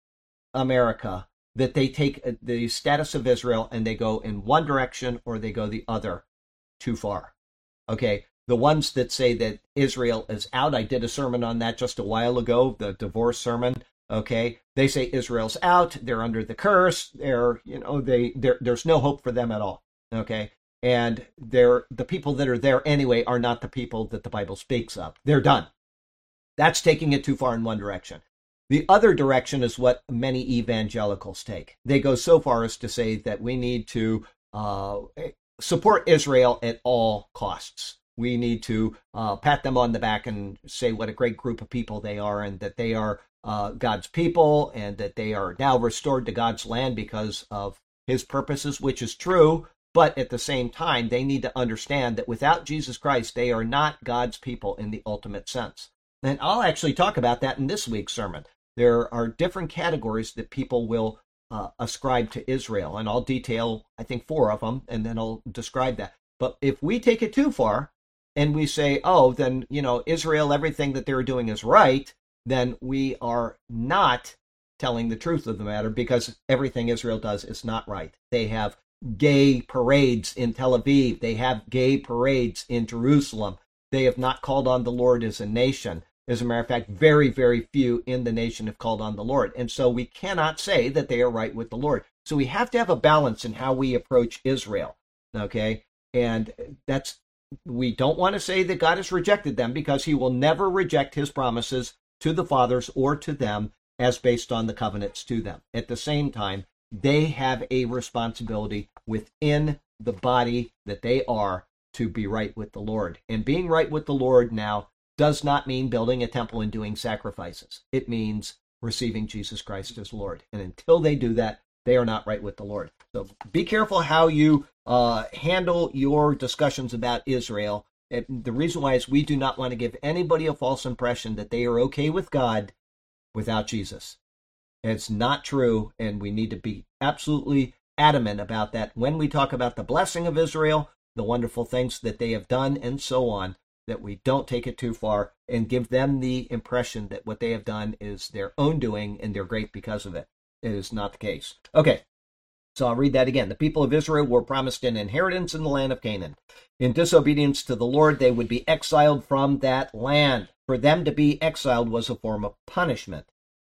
Speaker 1: America that they take the status of Israel and they go in one direction or they go the other too far. Okay, the ones that say that Israel is out, I did a sermon on that just a while ago, the divorce sermon. Okay, they say Israel's out, they're under the curse, they're, you know, they, there's no hope for them at all. Okay, and they're, the people that are there anyway are not the people that the Bible speaks of. They're done. That's taking it too far in one direction. The other direction is what many evangelicals take. They go so far as to say that we need to uh, support Israel at all costs. We need to uh, pat them on the back and say what a great group of people they are, and that they are uh, God's people, and that they are now restored to God's land because of his purposes, which is true. But at the same time, they need to understand that without Jesus Christ, they are not God's people in the ultimate sense. And I'll actually talk about that in this week's sermon. There are different categories that people will uh, ascribe to Israel, and I'll detail, I think, four of them, and then I'll describe that. But if we take it too far, and we say, oh, then, you know, Israel, everything that they're doing is right, then we are not telling the truth of the matter, because everything Israel does is not right. They have gay parades in Tel Aviv. They have gay parades in Jerusalem. They have not called on the Lord as a nation. As a matter of fact, very, very few in the nation have called on the Lord. And so we cannot say that they are right with the Lord. So we have to have a balance in how we approach Israel, okay? And that's, we don't want to say that God has rejected them, because he will never reject his promises to the fathers or to them as based on the covenants to them. At the same time, they have a responsibility within the body that they are to be right with the Lord. And being right with the Lord now does not mean building a temple and doing sacrifices. It means receiving Jesus Christ as Lord. And until they do that, they are not right with the Lord. So be careful how you uh, handle your discussions about Israel. And the reason why is we do not want to give anybody a false impression that they are okay with God without Jesus. It's not true, and we need to be absolutely adamant about that when we talk about the blessing of Israel, the wonderful things that they have done, and so on, that we don't take it too far and give them the impression that what they have done is their own doing and they're great because of it. It is not the case. Okay, so I'll read that again. The people of Israel were promised an inheritance in the land of Canaan. In disobedience to the Lord, they would be exiled from that land. For them to be exiled was a form of punishment.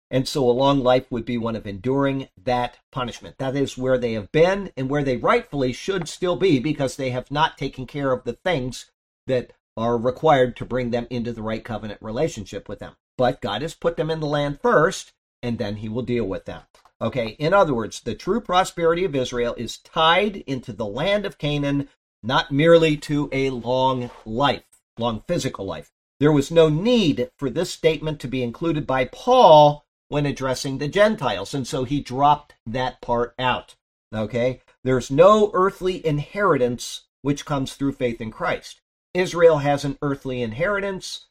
Speaker 1: And so a long life would be one of enduring that punishment. That is where they have been and where they rightfully should still be, because they have not taken care of the things that are required to bring them into the right covenant relationship with them. But God has put them in the land first, and then he will deal with them. Okay, in other words, the true prosperity of Israel is tied into the land of Canaan, not merely to a long life, long physical life. There was no need for this statement to be included by Paul when addressing the Gentiles, and so he dropped that part out. Okay? There's no earthly inheritance which comes through faith in Christ. Israel has an earthly inheritance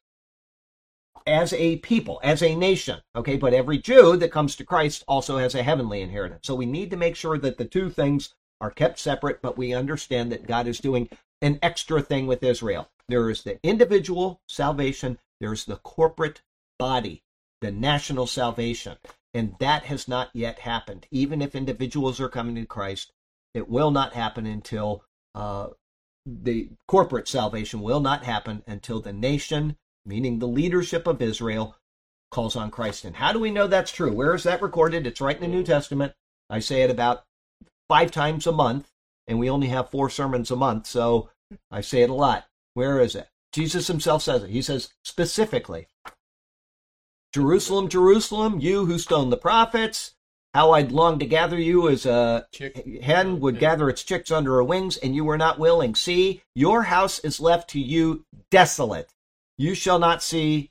Speaker 1: as a people, as a nation, okay? But every Jew that comes to Christ also has a heavenly inheritance. So we need to make sure that the two things are kept separate, but we understand that God is doing an extra thing with Israel. There is the individual salvation, there's the corporate body, the national salvation, and that has not yet happened. Even if individuals are coming to Christ, it will not happen until uh, the corporate salvation will not happen until the nation, meaning the leadership of Israel, calls on Christ. And how do we know that's true? Where is that recorded? It's right in the New Testament. I say it about five times a month, and we only have four sermons a month, so I say it a lot. Where is it? Jesus himself says it. He says specifically, Jerusalem, Jerusalem, you who stoned the prophets, how I'd long to gather you as a
Speaker 2: Chick.
Speaker 1: hen would gather its chicks under her wings, and you were not willing. See, your house is left to you desolate. You shall not see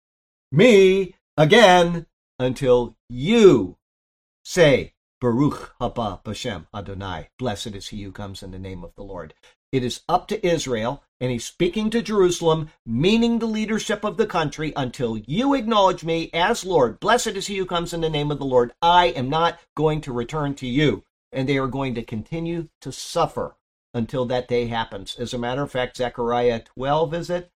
Speaker 1: me again until you say, Baruch haba b'shem Adonai. Blessed is he who comes in the name of the Lord. It is up to Israel, and he's speaking to Jerusalem, meaning the leadership of the country, until you acknowledge me as Lord. Blessed is he who comes in the name of the Lord. I am not going to return to you. And they are going to continue to suffer until that day happens. As a matter of fact, Zechariah twelve, is it?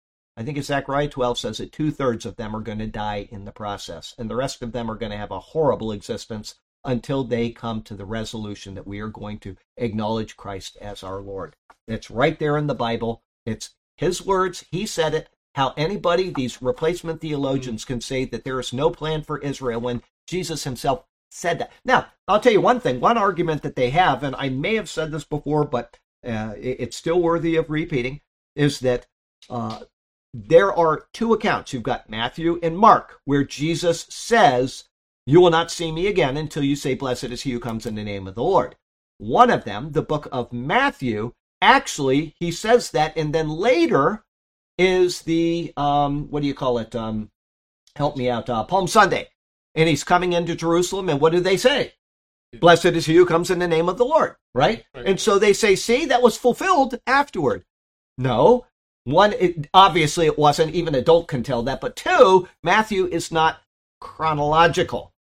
Speaker 1: I think it's Zechariah twelve says that two-thirds of them are going to die in the process, and the rest of them are going to have a horrible existence until they come to the resolution that we are going to acknowledge Christ as our Lord. It's right there in the Bible. It's his words. He said it. How anybody, these replacement theologians, can say that there is no plan for Israel when Jesus himself said that. Now, I'll tell you one thing, one argument that they have, and I may have said this before, but uh, it's still worthy of repeating, is that uh, there are two accounts. You've got Matthew and Mark, where Jesus says, you will not see me again until you say, blessed is he who comes in the name of the Lord. One of them, the book of Matthew, actually, he says that, and then later is the, um, what do you call it? Um, help me out, uh, Palm Sunday. And he's coming into Jerusalem, and what do they say? Blessed is he who comes in the name of the Lord, right? right. And so they say, see, that was fulfilled afterward. No, one, it, obviously it wasn't. Even an adult can tell that. But two, Matthew is not chronological.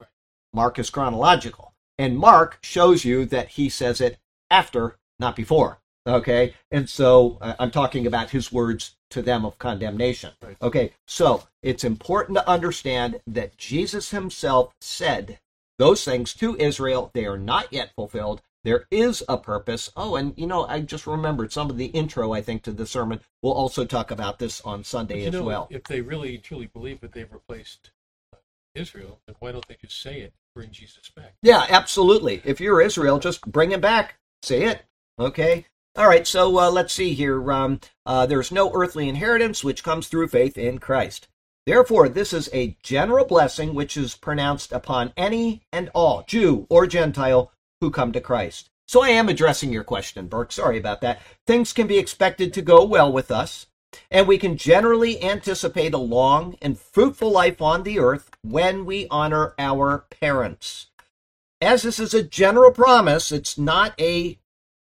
Speaker 1: Mark is chronological. And Mark shows you that he says it after, not before. Okay? And so uh, I'm talking about his words to them of condemnation. Right. Okay, so it's important to understand that Jesus himself said those things to Israel. They are not yet fulfilled. There is a purpose. Oh, and you know, I just remembered some of the intro, I think, to the sermon. We'll also talk about this on Sunday as
Speaker 2: know,
Speaker 1: well.
Speaker 2: If they really truly believe that they've replaced Israel, then why don't they just say it, bring Jesus back?
Speaker 1: Yeah, absolutely. If you're Israel, just bring him back. Say it. Okay? All right, so uh, let's see here. Um, uh, there's no earthly inheritance which comes through faith in Christ. Therefore, this is a general blessing which is pronounced upon any and all, Jew or Gentile, who come to Christ. So I am addressing your question, Burke. Sorry about that. Things can be expected to go well with us, and we can generally anticipate a long and fruitful life on the earth when we honor our parents. As this is a general promise, it's not a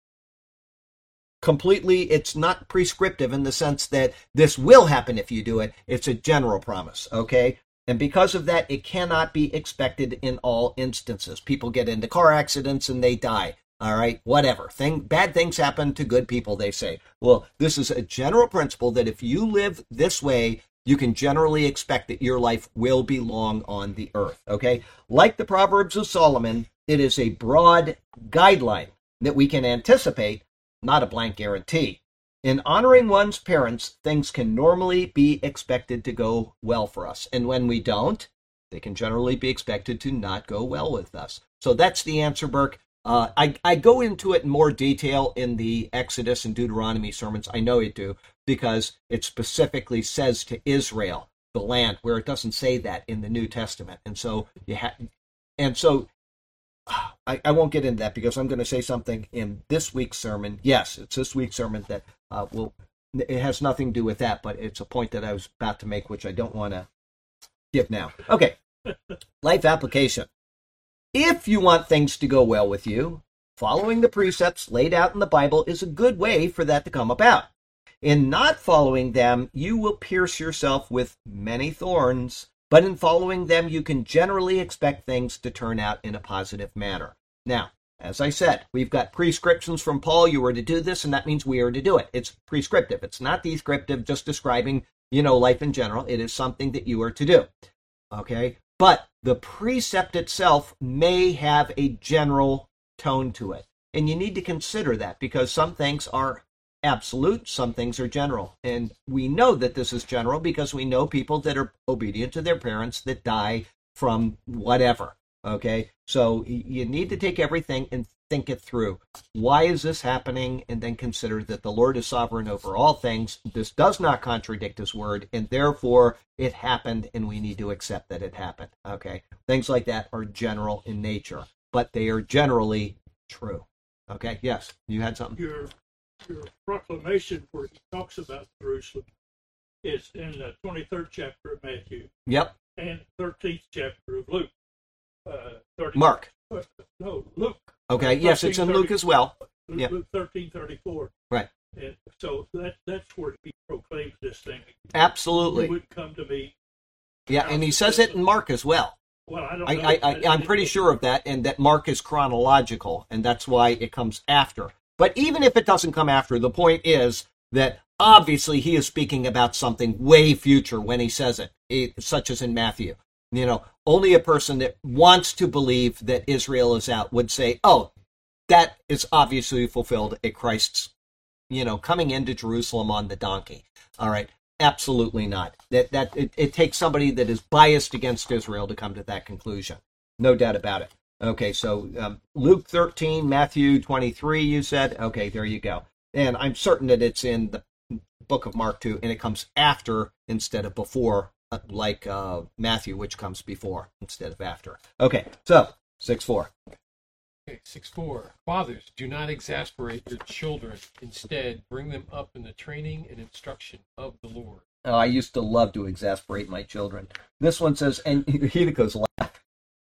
Speaker 1: completely, it's not prescriptive in the sense that this will happen if you do it. It's a general promise, okay? And because of that, it cannot be expected in all instances. People get into car accidents and they die. All right, whatever. Thing, bad things happen to good people, they say. Well, this is a general principle that if you live this way, you can generally expect that your life will be long on the earth, okay? Like the Proverbs of Solomon, it is a broad guideline that we can anticipate, not a blank guarantee. In honoring one's parents, things can normally be expected to go well for us. And when we don't, they can generally be expected to not go well with us. So that's the answer, Burke. Uh, I, I go into it in more detail in the Exodus and Deuteronomy sermons. I know you do, because it specifically says to Israel, the land, where it doesn't say that in the New Testament. And so you have, and so I, I won't get into that, because I'm going to say something in this week's sermon. Yes, it's this week's sermon that uh, will, it has nothing to do with that, but it's a point that I was about to make, which I don't want to give now. Okay, life application. If you want things to go well with you, following the precepts laid out in the Bible is a good way for that to come about. In not following them, you will pierce yourself with many thorns, but in following them, you can generally expect things to turn out in a positive manner. Now, as I said, we've got prescriptions from Paul. You are to do this, and that means we are to do it. It's prescriptive. It's not descriptive, just describing, you know, life in general. It is something that you are to do. Okay? But the precept itself may have a general tone to it. And you need to consider that, because some things are absolute, some things are general. And we know that this is general because we know people that are obedient to their parents that die from whatever. Okay? So you need to take everything and think it through. Why is this happening? And then consider that the Lord is sovereign over all things. This does not contradict his word, and therefore it happened, and we need to accept that it happened. Okay? Things like that are general in nature, but they are generally true. Okay? Yes, you had something?
Speaker 3: Your, your proclamation where he talks about Jerusalem is in the twenty-third chapter of Matthew.
Speaker 1: Yep.
Speaker 3: And thirteenth chapter of Luke. Uh, thirty,
Speaker 1: Mark.
Speaker 3: Uh, no, Luke.
Speaker 1: Okay, yes, it's in Luke as well.
Speaker 3: Luke,
Speaker 1: Yeah.
Speaker 3: Luke thirteen thirty-four.
Speaker 1: Right.
Speaker 3: And so that that's where he proclaims this thing.
Speaker 1: Absolutely.
Speaker 3: He would come to me.
Speaker 1: Yeah, and he says it in Mark as well.
Speaker 3: Well, I don't
Speaker 1: I,
Speaker 3: know.
Speaker 1: I, I, I'm pretty sure of that, and that Mark is chronological, and that's why it comes after. But even if it doesn't come after, the point is that obviously he is speaking about something way future when he says it, it such as in Matthew. You know, only a person that wants to believe that Israel is out would say, oh, that is obviously fulfilled at Christ's, you know, coming into Jerusalem on the donkey. All right. Absolutely not. That that it, it takes somebody that is biased against Israel to come to that conclusion. No doubt about it. Okay, so um, Luke thirteen, Matthew twenty-three, you said? Okay, there you go. And I'm certain that it's in the book of Mark too, and it comes after instead of before, uh, like uh, Matthew, which comes before instead of after. Okay, so six four.
Speaker 2: Okay, six four. Fathers, do not exasperate your children. Instead, bring them up in the training and instruction of the Lord.
Speaker 1: Oh, I used to love to exasperate my children. This one says, and Hidiko's laugh.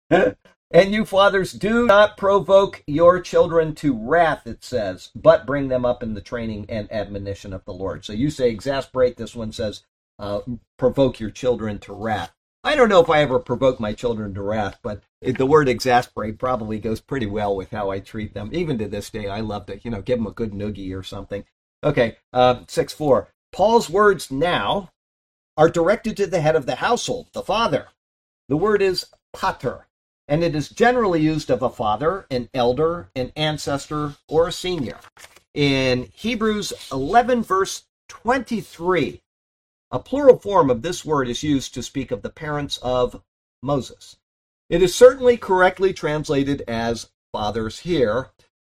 Speaker 1: And you fathers, do not provoke your children to wrath, it says, but bring them up in the training and admonition of the Lord. So you say exasperate. This one says, uh, provoke your children to wrath. I don't know if I ever provoke my children to wrath, but it, the word exasperate probably goes pretty well with how I treat them. Even to this day, I love to, you know, give them a good noogie or something. Okay, uh, six four. Paul's words now are directed to the head of the household, the father. The word is pater, and it is generally used of a father, an elder, an ancestor, or a senior. In Hebrews eleven, verse twenty-three, a plural form of this word is used to speak of the parents of Moses. It is certainly correctly translated as fathers here.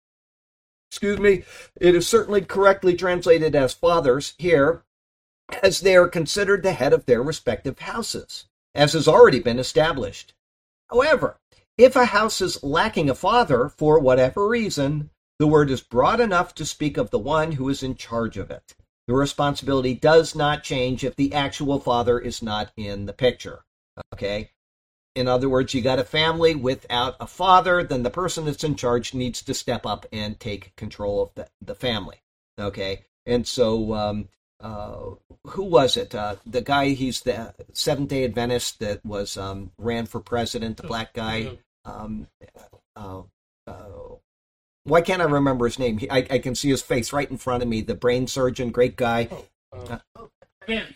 Speaker 1: Excuse me. It is certainly correctly translated as fathers here, as they are considered the head of their respective houses, as has already been established. However, if a house is lacking a father for whatever reason, the word is broad enough to speak of the one who is in charge of it. The responsibility does not change if the actual father is not in the picture. Okay? In other words, you got a family without a father, then the person that's in charge needs to step up and take control of the, the family. Okay? And so, um, uh, who was it? Uh, the guy, he's the Seventh-day Adventist that was um, ran for president, the black guy. Um, uh, uh, Why can't I remember his name? He, I, I can see his face right in front of me. The brain surgeon, great guy.
Speaker 2: Uh,
Speaker 1: Uh,
Speaker 3: Ben.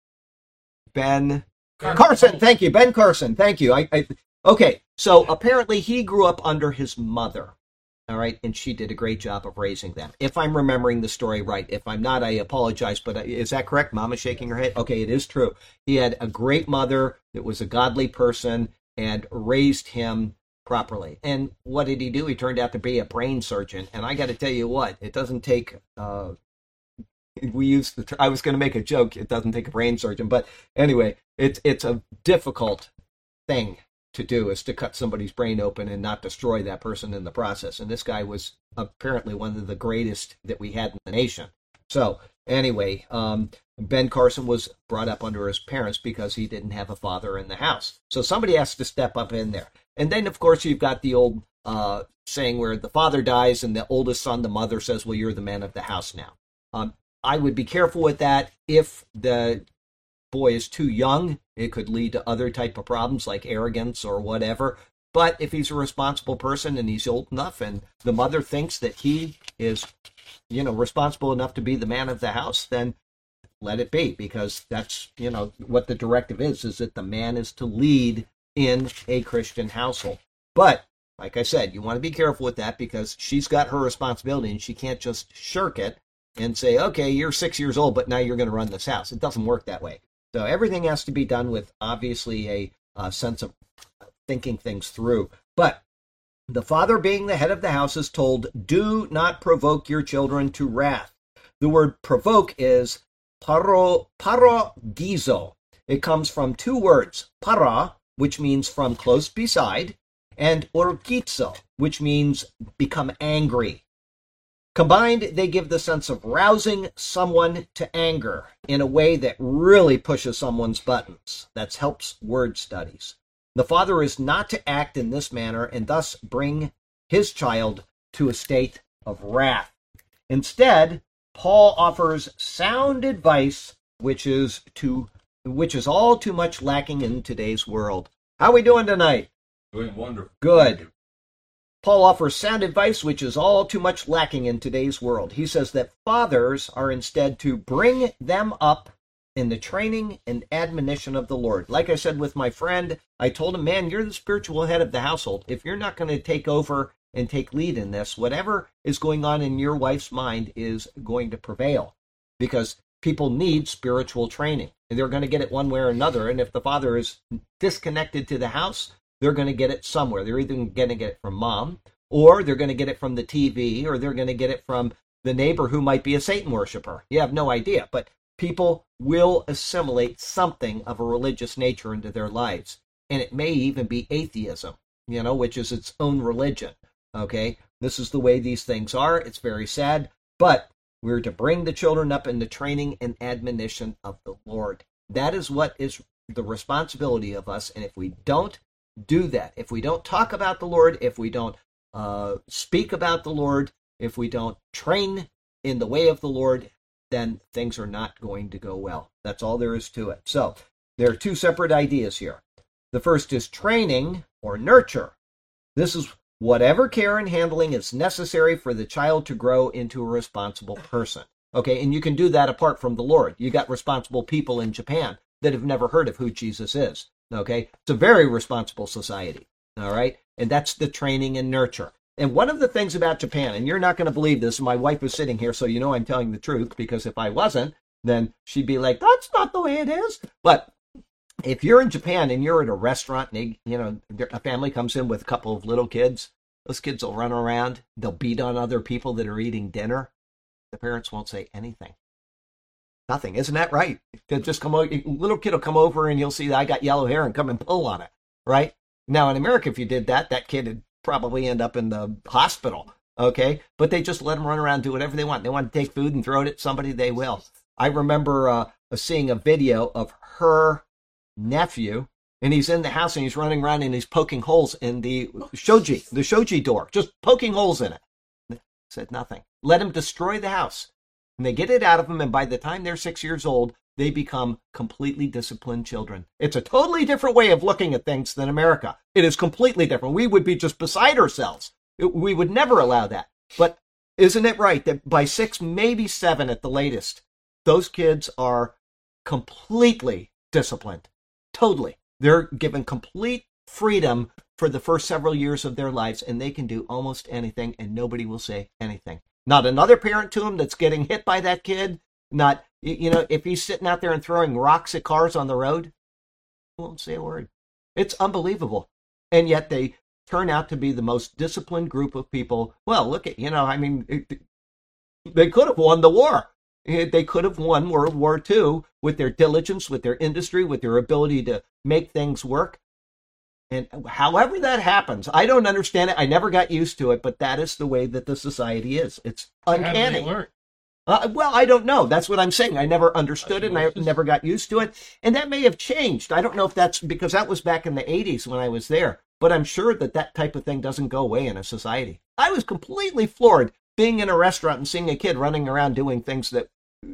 Speaker 1: Ben
Speaker 2: Carson.
Speaker 1: Carson. Thank you, Ben Carson. Thank you. I, I okay. So apparently he grew up under his mother. All right, and she did a great job of raising them. If I'm remembering the story right. If I'm not, I apologize, but is that correct? Mama's shaking her head. Okay, it is true. He had a great mother that was a godly person and raised him properly. And what did he do? He turned out to be a brain surgeon. And I got to tell you what, it doesn't take, uh, we used the, I was going to make a joke, it doesn't take a brain surgeon, but anyway, it's, it's a difficult thing to do, is to cut somebody's brain open and not destroy that person in the process. And this guy was apparently one of the greatest that we had in the nation. So anyway, um, Ben Carson was brought up under his parents because he didn't have a father in the house. So somebody has to step up in there. And then, of course, you've got the old uh, saying where the father dies and the oldest son, the mother, says, well, you're the man of the house now. Um, I would be careful with that. If the boy is too young, it could lead to other type of problems like arrogance or whatever. But if he's a responsible person and he's old enough and the mother thinks that he is, you know, responsible enough to be the man of the house, then let it be, because that's, you know, what the directive is, is that the man is to lead in a Christian household. But like I said, you want to be careful with that, because she's got her responsibility and she can't just shirk it and say, okay, you're six years old, but now you're going to run this house. It doesn't work that way. So everything has to be done with obviously a, a sense of thinking things through. But the father, being the head of the house, is told, do not provoke your children to wrath. The word provoke is paro, parogizo. It comes from two words, para, which means from close beside, and orgizo, which means become angry. Combined, they give the sense of rousing someone to anger in a way that really pushes someone's buttons. That helps word studies. The father is not to act in this manner and thus bring his child to a state of wrath. Instead, Paul offers sound advice, which is to which is all too much lacking in today's world. How are we doing tonight?
Speaker 4: Doing wonderful.
Speaker 1: Good. Paul offers sound advice, which is all too much lacking in today's world. He says that fathers are instead to bring them up in the training and admonition of the Lord. Like I said with my friend, I told him, man, you're the spiritual head of the household. If you're not going to take over and take lead in this, whatever is going on in your wife's mind is going to prevail, because people need spiritual training. And they're going to get it one way or another. And if the father is disconnected to the house, they're going to get it somewhere. They're either going to get it from mom, or they're going to get it from the T V, or they're going to get it from the neighbor who might be a Satan worshiper. You have no idea. But people will assimilate something of a religious nature into their lives. And it may even be atheism, you know, which is its own religion. Okay? This is the way these things are. It's very sad. But we're to bring the children up in the training and admonition of the Lord. That is what is the responsibility of us. And if we don't do that, if we don't talk about the Lord, if we don't uh, speak about the Lord, if we don't train in the way of the Lord, then things are not going to go well. That's all there is to it. So there are two separate ideas here. The first is training or nurture. This is whatever care and handling is necessary for the child to grow into a responsible person. Okay, and you can do that apart from the Lord. You got responsible people in Japan that have never heard of who Jesus is. Okay, it's a very responsible society. All right, and that's the training and nurture. And one of the things about Japan, and you're not going to believe this, my wife is sitting here, so you know I'm telling the truth, because if I wasn't, then she'd be like, that's not the way it is. But if you're in Japan and you're at a restaurant and they, you know, a family comes in with a couple of little kids, those kids will run around, they'll beat on other people that are eating dinner. The parents won't say anything. Nothing. Isn't that right? They'll just come over, a little kid will come over and you'll see that I got yellow hair and come and pull on it, right? Now in America, if you did that, that kid would probably end up in the hospital, okay? But they just let them run around, do whatever they want. They want to take food and throw it at somebody, they will. I remember uh, seeing a video of her nephew, and he's in the house and he's running around and he's poking holes in the shoji, the shoji door, just poking holes in it. Said nothing. Let him destroy the house. And they get it out of them, and by the time they're six years old, they become completely disciplined children. It's a totally different way of looking at things than America. It is completely different. We would be just beside ourselves. It, we would never allow that. But isn't it right that by six, maybe seven at the latest, those kids are completely disciplined? Totally. They're given complete freedom for the first several years of their lives, and they can do almost anything, and nobody will say anything. Not another parent to them that's getting hit by that kid. Not, you know, if he's sitting out there and throwing rocks at cars on the road, he won't say a word. It's unbelievable. And yet they turn out to be the most disciplined group of people. Well, look at, you know, I mean, it, they could have won the war. They could have won World War Two with their diligence, with their industry, with their ability to make things work. And however that happens, I don't understand it. I never got used to it, but that is the way that the society is. It's uncanny.
Speaker 2: How did they learn?
Speaker 1: Uh, well, I don't know. That's what I'm saying. I never understood it, and I never got used to it. And that may have changed. I don't know if that's because that was back in the eighties when I was there. But I'm sure that that type of thing doesn't go away in a society. I was completely floored being in a restaurant and seeing a kid running around doing things that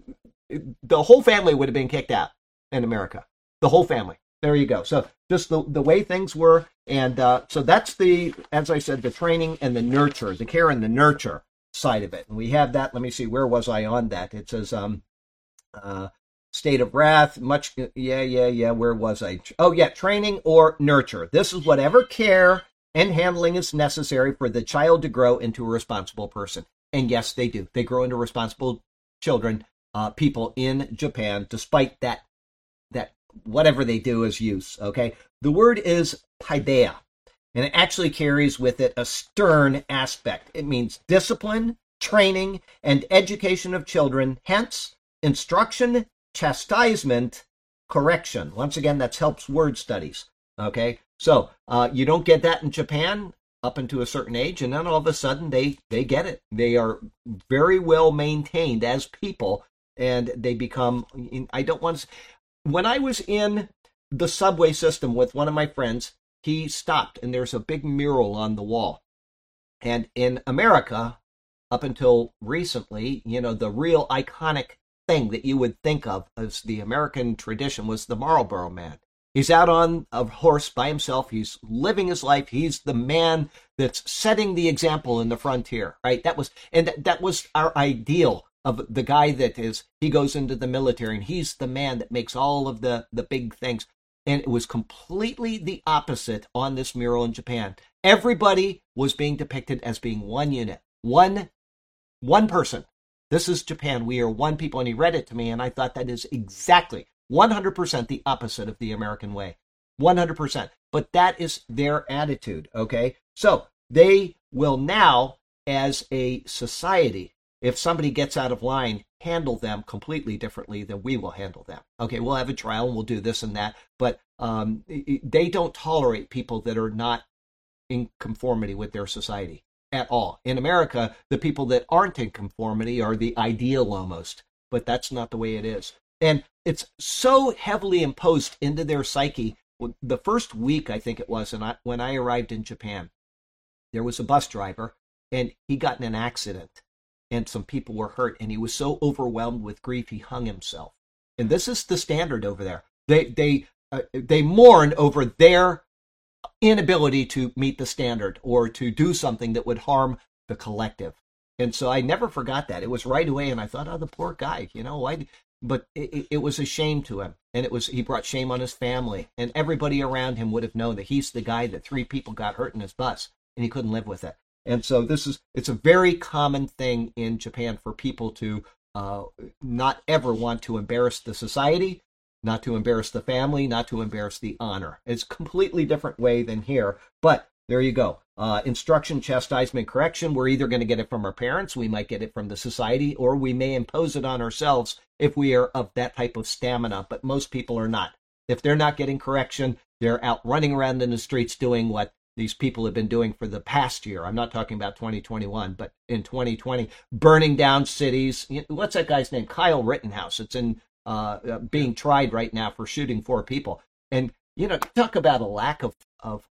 Speaker 1: the whole family would have been kicked out in America. The whole family. There you go. So just the, the way things were. And uh, so that's the, as I said, the training and the nurture, the care and the nurture side of it. And we have that. Let me see. Where was I on that? It says, um, uh, state of wrath, much, yeah, yeah, yeah. Where was I? Oh, yeah, training or nurture. This is whatever care and handling is necessary for the child to grow into a responsible person. And yes, they do. They grow into responsible children, uh, people in Japan, despite that, that whatever they do is use, okay? The word is paideia, and it actually carries with it a stern aspect. It means discipline, training, and education of children, hence instruction, chastisement, correction. Once again, that's helps word studies, okay? So uh, you don't get that in Japan up into a certain age, and then all of a sudden they, they get it. They are very well maintained as people, and they become, I don't want to, when I was in the subway system with one of my friends, he stopped, and there's a big mural on the wall. And in America, up until recently, you know, the real iconic thing that you would think of as the American tradition was the Marlboro Man. He's out on a horse by himself. He's living his life. He's the man that's setting the example in the frontier, right? That was, and that, that was our ideal of the guy that is, he goes into the military and he's the man that makes all of the, the big things. And it was completely the opposite on this mural in Japan. Everybody was being depicted as being one unit, one, one person. This is Japan. We are one people. And he read it to me, and I thought that is exactly one hundred percent the opposite of the American way. one hundred percent. But that is their attitude, okay? So they will now, as a society, if somebody gets out of line, handle them completely differently than we will handle them. Okay, we'll have a trial and we'll do this and that, but um, they don't tolerate people that are not in conformity with their society at all. In America, the people that aren't in conformity are the ideal almost, but that's not the way it is. And it's so heavily imposed into their psyche. The first week, I think it was, and I, when I arrived in Japan, there was a bus driver, and he got in an accident. And some people were hurt, and he was so overwhelmed with grief he hung himself. And this is the standard over there. They they uh, they mourn over their inability to meet the standard or to do something that would harm the collective. And so I never forgot that. It was right away, and I thought, oh, the poor guy, you know, why? But it, it was a shame to him, and it was he brought shame on his family, and everybody around him would have known that he's the guy that three people got hurt in his bus, and he couldn't live with it. And so this is, it's a very common thing in Japan for people to uh, not ever want to embarrass the society, not to embarrass the family, not to embarrass the honor. It's a completely different way than here, but there you go. Uh, instruction, chastisement, correction, we're either going to get it from our parents, we might get it from the society, or we may impose it on ourselves if we are of that type of stamina, but most people are not. If they're not getting correction, they're out running around in the streets doing what these people have been doing for the past year. I'm not talking about twenty twenty-one, but in twenty twenty, burning down cities. What's that guy's name? Kyle Rittenhouse. It's in uh, being tried right now for shooting four people. And, you know, talk about a lack of, of,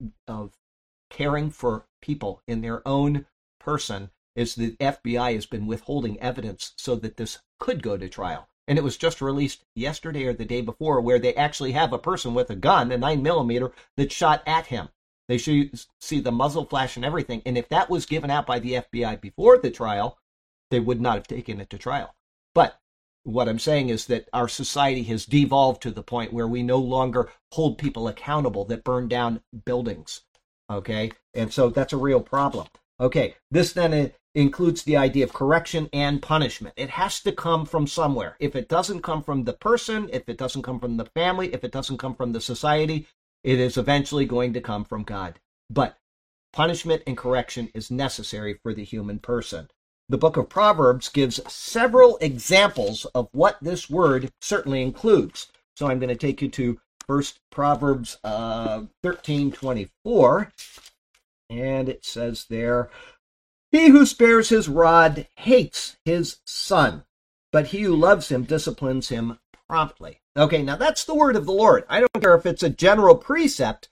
Speaker 1: of caring for people in their own person is the F B I has been withholding evidence so that this could go to trial. And it was just released yesterday or the day before where they actually have a person with a gun, a nine millimeter, that shot at him. They should see the muzzle flash and everything. And if that was given out by the F B I before the trial, they would not have taken it to trial. But what I'm saying is that our society has devolved to the point where we no longer hold people accountable that burn down buildings. Okay, and so that's a real problem. Okay, this then uh, includes the idea of correction and punishment. It has to come from somewhere. If it doesn't come from the person, if it doesn't come from the family, if it doesn't come from the society, it is eventually going to come from God. But punishment and correction is necessary for the human person. The book of Proverbs gives several examples of what this word certainly includes. So I'm going to take you to first Proverbs uh, thirteen twenty-four. And it says there, he who spares his rod hates his son, but he who loves him disciplines him promptly. Okay, now that's the word of the Lord. I don't care if it's a general precept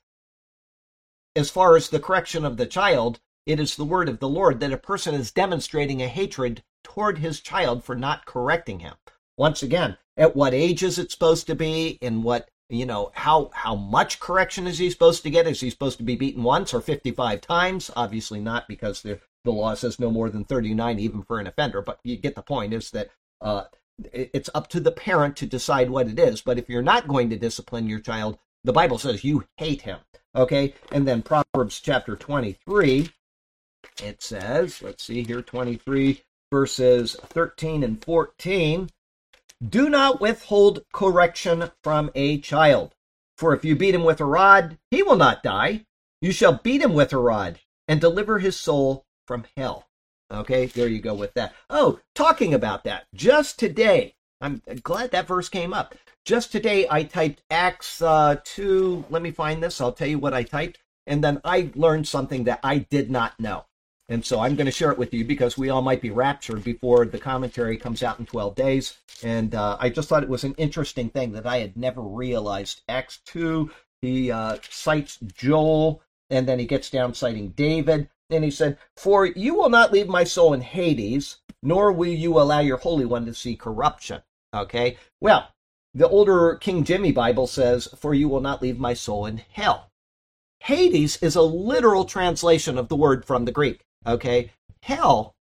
Speaker 1: as far as the correction of the child. It is the word of the Lord that a person is demonstrating a hatred toward his child for not correcting him. Once again, at what age is it supposed to be? In what You know, how how much correction is he supposed to get? Is he supposed to be beaten once or fifty-five times? Obviously not, because the, the law says no more than thirty-nine even for an offender. But you get the point, is that uh, it's up to the parent to decide what it is. But if you're not going to discipline your child, the Bible says you hate him. Okay? And then Proverbs chapter twenty-three, it says, let's see here, twenty-three, verses thirteen and fourteen. Do not withhold correction from a child, for if you beat him with a rod, he will not die. You shall beat him with a rod and deliver his soul from hell. Okay, there you go with that. Oh, talking about that, just today, I'm glad that verse came up. Just today, I typed Acts uh, two, let me find this, I'll tell you what I typed, and then I learned something that I did not know. And so I'm going to share it with you because we all might be raptured before the commentary comes out in twelve days. And uh, I just thought it was an interesting thing that I had never realized. Acts two, he uh, cites Joel, and then he gets down citing David. And he said, for you will not leave my soul in Hades, nor will you allow your Holy One to see corruption. Okay? Well, the older King Jimmy Bible says, for you will not leave my soul in hell. Hades is a literal translation of the word from the Greek. Okay, hell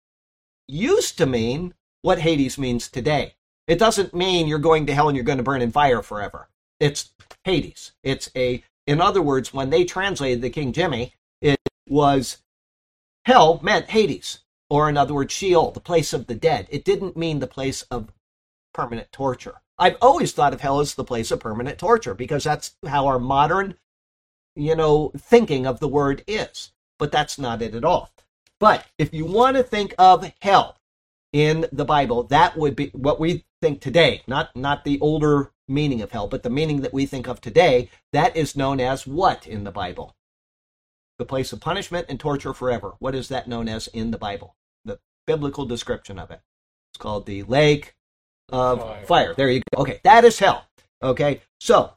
Speaker 1: used to mean what Hades means today. It doesn't mean you're going to hell and you're going to burn in fire forever. It's Hades. It's a, in other words, when they translated the King Jimmy, it was hell meant Hades, or in other words, Sheol, the place of the dead. It didn't mean the place of permanent torture. I've always thought of hell as the place of permanent torture because that's how our modern, you know, thinking of the word is. But that's not it at all. But if you want to think of hell in the Bible, that would be what we think today, not, not the older meaning of hell, but the meaning that we think of today. That is known as what in the Bible? The place of punishment and torture forever. What is that known as in the Bible? The biblical description of it. It's called the lake of fire. fire. There you go. Okay, that is hell. Okay, so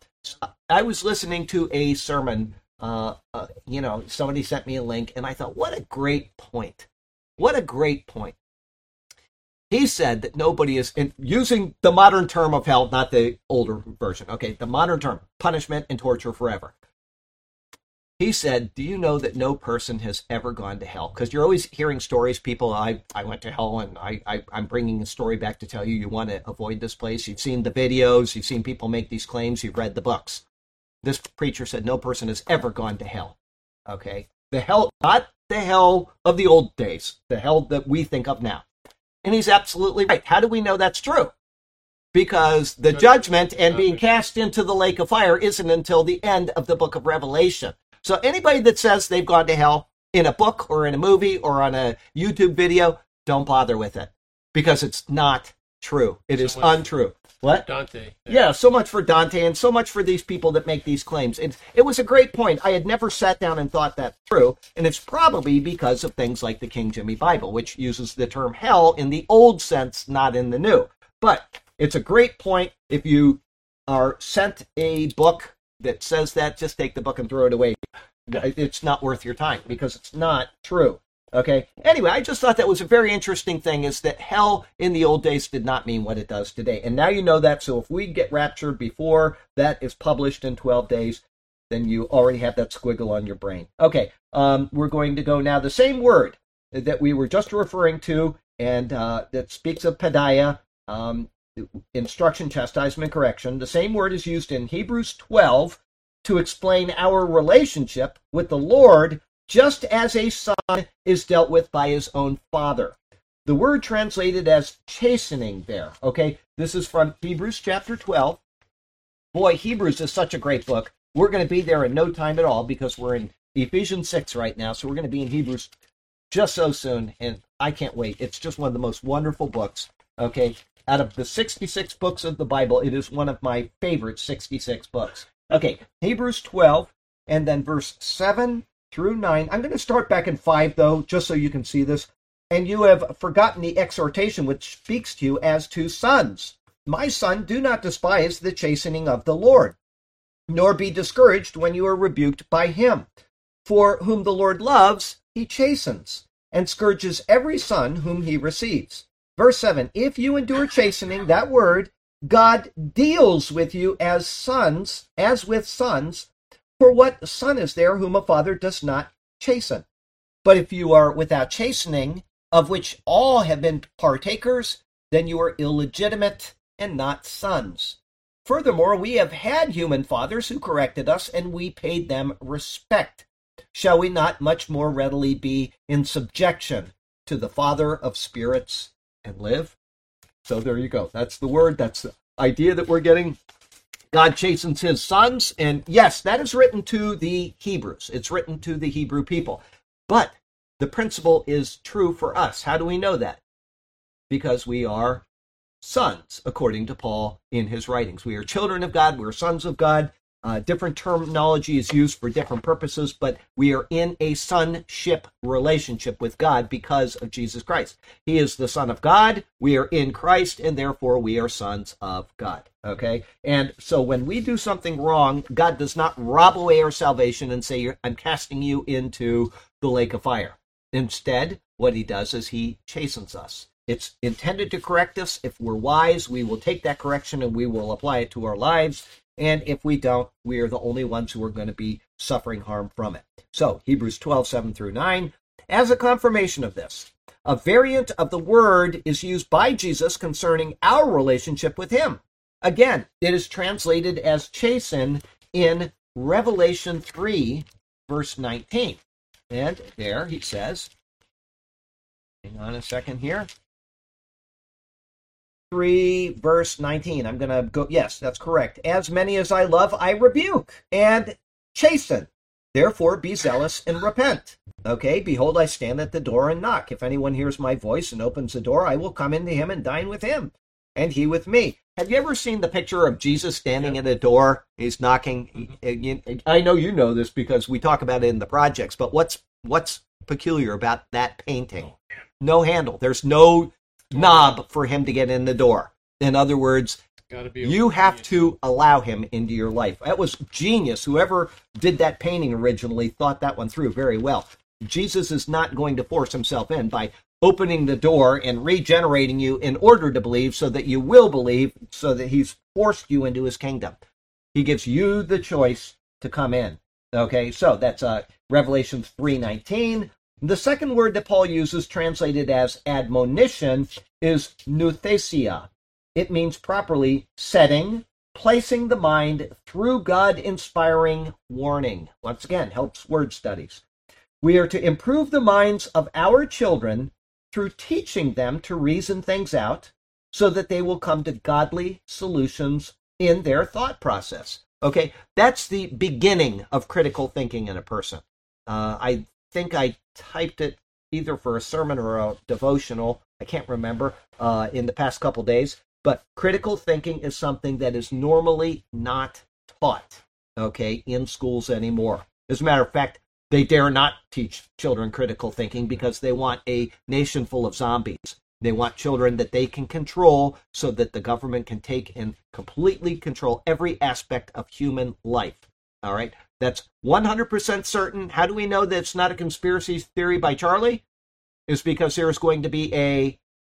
Speaker 1: I was listening to a sermon. Uh, uh, you know, somebody sent me a link, and I thought, what a great point. What a great point. He said that nobody is, in, using the modern term of hell, not the older version, okay, the modern term, punishment and torture forever. He said, do you know that no person has ever gone to hell? Because you're always hearing stories, people, I, I went to hell, and I, I, I'm bringing a story back to tell you you want to avoid this place. You've seen the videos, you've seen people make these claims, you've read the books. This preacher said no person has ever gone to hell. Okay? The hell, not the hell of the old days, the hell that we think of now. And he's absolutely right. How do we know that's true? Because the judgment and being cast into the lake of fire isn't until the end of the book of Revelation. So anybody that says they've gone to hell in a book or in a movie or on a YouTube video, don't bother with it. Because it's not true. It is untrue. What?
Speaker 2: Dante.
Speaker 1: Yeah. yeah, so much for Dante and so much for these people that make these claims. It, it was a great point. I had never sat down and thought that through, and it's probably because of things like the King Jimmy Bible, which uses the term hell in the old sense, not in the new. But it's a great point. If you are sent a book that says that, just take the book and throw it away. It's not worth your time because it's not true. Okay. Anyway, I just thought that was a very interesting thing, is that hell in the old days did not mean what it does today. And now you know that. So if we get raptured before that is published in twelve days, then you already have that squiggle on your brain. Okay. Um, we're going to go now. The same word that we were just referring to, and uh, that speaks of paideia, um, instruction, chastisement, correction. The same word is used in Hebrews twelve to explain our relationship with the Lord just as a son is dealt with by his own father. The word translated as chastening there, okay? This is from Hebrews chapter twelve. Boy, Hebrews is such a great book. We're going to be there in no time at all because we're in Ephesians six right now, so we're going to be in Hebrews just so soon, and I can't wait. It's just one of the most wonderful books, okay? Out of the sixty-six books of the Bible, it is one of my favorite sixty-six books. Okay, Hebrews twelve, and then verse seven through nine. I'm going to start back in five, though, just so you can see this. And you have forgotten the exhortation which speaks to you as to sons. My son, do not despise the chastening of the Lord, nor be discouraged when you are rebuked by him. For whom the Lord loves, he chastens, and scourges every son whom he receives. Verse seven, if you endure chastening, that word, God deals with you as sons, as with sons. For what son is there whom a father does not chasten? But if you are without chastening, of which all have been partakers, then you are illegitimate and not sons. Furthermore, we have had human fathers who corrected us, and we paid them respect. Shall we not much more readily be in subjection to the Father of spirits and live? So there you go. That's the word. That's the idea that we're getting. God chastens his sons. And yes, that is written to the Hebrews. It's written to the Hebrew people. But the principle is true for us. How do we know that? Because we are sons, according to Paul in his writings. We are children of God. We're sons of God. Uh, different terminology is used for different purposes, but we are in a sonship relationship with God because of Jesus Christ. He is the Son of God. We are in Christ, and therefore we are sons of God. Okay? And so when we do something wrong, God does not rob away our salvation and say, I'm casting you into the lake of fire. Instead, what he does is he chastens us. It's intended to correct us. If we're wise, we will take that correction and we will apply it to our lives. And if we don't, we are the only ones who are going to be suffering harm from it. So, Hebrews twelve, seven through nine. As a confirmation of this, a variant of the word is used by Jesus concerning our relationship with him. Again, it is translated as chasten in Revelation three, verse nineteen. And there he says, hang on a second here. three, verse nineteen. I'm going to go, yes, that's correct. As many as I love, I rebuke and chasten. Therefore, be zealous and repent. Okay, behold, I stand at the door and knock. If anyone hears my voice and opens the door, I will come into him and dine with him, and he with me. Have you ever seen the picture of Jesus standing at a door? He's knocking. I know you know this because we talk about it in the projects, but what's what's peculiar about that painting? No handle. There's no knob for him to get in the door. In other words, you have to allow him into your life. That was genius. Whoever did that painting originally thought that one through very well. Jesus is not going to force himself in by opening the door and regenerating you in order to believe so that you will believe, so that he's forced you into his kingdom. He gives you the choice to come in. Okay, so that's uh, Revelation three nineteen. The second word that Paul uses, translated as admonition, is nouthesia. It means properly setting, placing the mind through God-inspiring warning. Once again, helps word studies. We are to improve the minds of our children through teaching them to reason things out so that they will come to godly solutions in their thought process. Okay, that's the beginning of critical thinking in a person. Uh, I think I typed it either for a sermon or a devotional, I can't remember, uh, in the past couple days. But critical thinking is something that is normally not taught, okay, in schools anymore. As a matter of fact, they dare not teach children critical thinking because they want a nation full of zombies. They want children that they can control so that the government can take and completely control every aspect of human life. All right? That's one hundred percent certain. How do we know that it's not a conspiracy theory by Charlie? It's because there's going to be a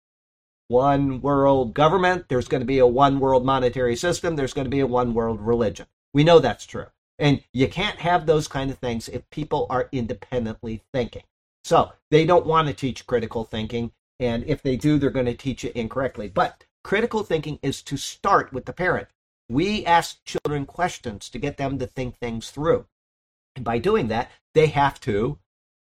Speaker 1: one world government. There's going to be a one world monetary system. There's going to be a one world religion. We know that's true. And you can't have those kind of things if people are independently thinking. So they don't want to teach critical thinking. And if they do, they're going to teach it incorrectly. But critical thinking is to start with the parent. We ask children questions to get them to think things through. And by doing that, they have to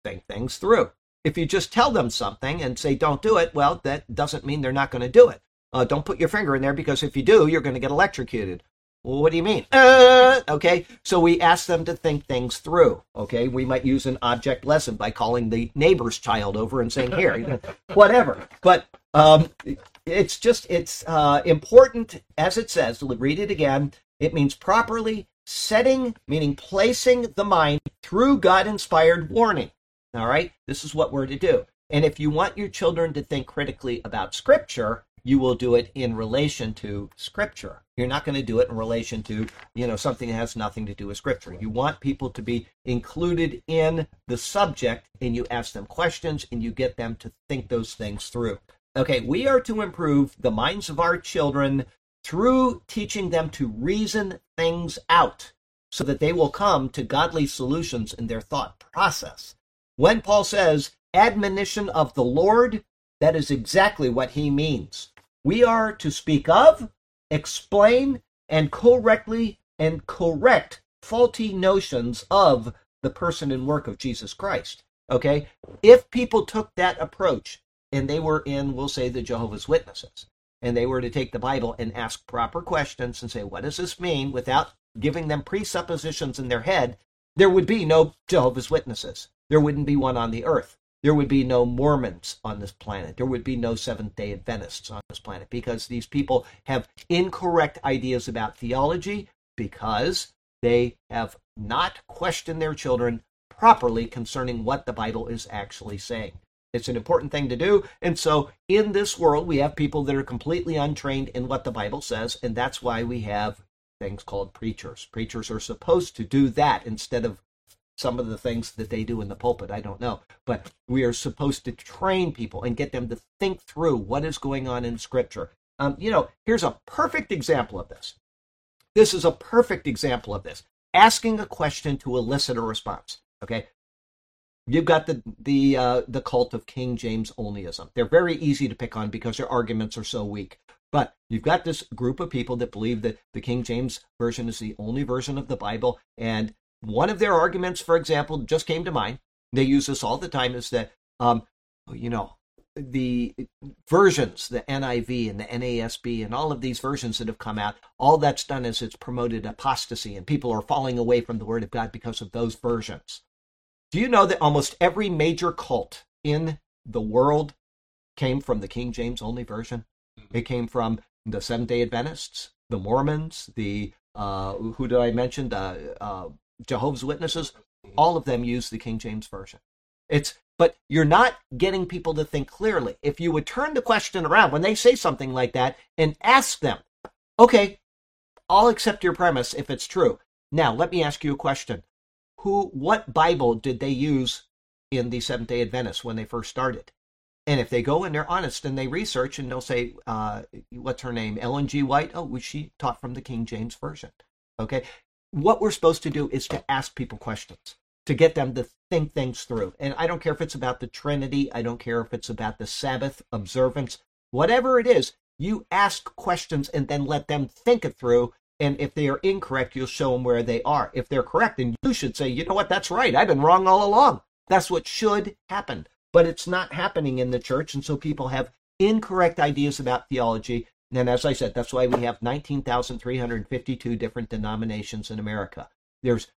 Speaker 1: think things through. If you just tell them something and say, don't do it, well, that doesn't mean they're not going to do it. Uh, don't put your finger in there, because if you do, you're going to get electrocuted. Well, what do you mean? Uh, okay, so we ask them to think things through. Okay, we might use an object lesson by calling the neighbor's child over and saying, here, whatever. But um, it's just, it's uh, important, as it says, read it again, it means properly setting, meaning placing the mind through God-inspired warning. All right, this is what we're to do. And if you want your children to think critically about Scripture, you will do it in relation to Scripture. You're not going to do it in relation to, you know, something that has nothing to do with Scripture. You want people to be included in the subject, and you ask them questions, and you get them to think those things through. Okay, we are to improve the minds of our children through teaching them to reason things out so that they will come to godly solutions in their thought process. When Paul says, admonition of the Lord, that is exactly what he means. We are to speak of, explain, and correctly and correct faulty notions of the person and work of Jesus Christ. Okay? If people took that approach and they were in, we'll say, the Jehovah's Witnesses, and they were to take the Bible and ask proper questions and say, what does this mean, without giving them presuppositions in their head, there would be no Jehovah's Witnesses. There wouldn't be one on the earth. There would be no Mormons on this planet. There would be no Seventh-day Adventists on this planet, because these people have incorrect ideas about theology because they have not questioned their children properly concerning what the Bible is actually saying. It's an important thing to do. And so in this world, we have people that are completely untrained in what the Bible says, and that's why we have things called preachers. Preachers are supposed to do that instead of some of the things that they do in the pulpit. I don't know. But we are supposed to train people and get them to think through what is going on in Scripture. Um, you know, here's a perfect example of this. This is a perfect example of this. Asking a question to elicit a response. Okay? You've got the the uh, the cult of King James onlyism. They're very easy to pick on because their arguments are so weak. But you've got this group of people that believe that the King James Version is the only version of the Bible, and one of their arguments, for example, just came to mind. They use this all the time, is that, um, you know, the versions, the N I V and the N A S B and all of these versions that have come out, all that's done is it's promoted apostasy, and people are falling away from the Word of God because of those versions. Do you know that almost every major cult in the world came from the King James only version? It came from the Seventh-day Adventists, the Mormons, the, uh, who did I mention, the uh, Jehovah's Witnesses. All of them use the King James Version. It's, but you're not getting people to think clearly. If you would turn the question around when they say something like that and ask them, okay, I'll accept your premise if it's true. Now, let me ask you a question. Who, what Bible did they use in the Seventh-day Adventists when they first started? And if they go and they're honest and they research, and they'll say, uh, what's her name? Ellen G. White? Oh, was she taught from the King James Version? Okay. What we're supposed to do is to ask people questions, to get them to think things through. And I don't care if it's about the Trinity. I don't care if it's about the Sabbath observance. Whatever it is, you ask questions and then let them think it through. And if they are incorrect, you'll show them where they are. If they're correct, then you should say, you know what, that's right. I've been wrong all along. That's what should happen. But it's not happening in the church, and so people have incorrect ideas about theology. And as I said, that's why we have nineteen thousand three hundred fifty-two different denominations in America. There's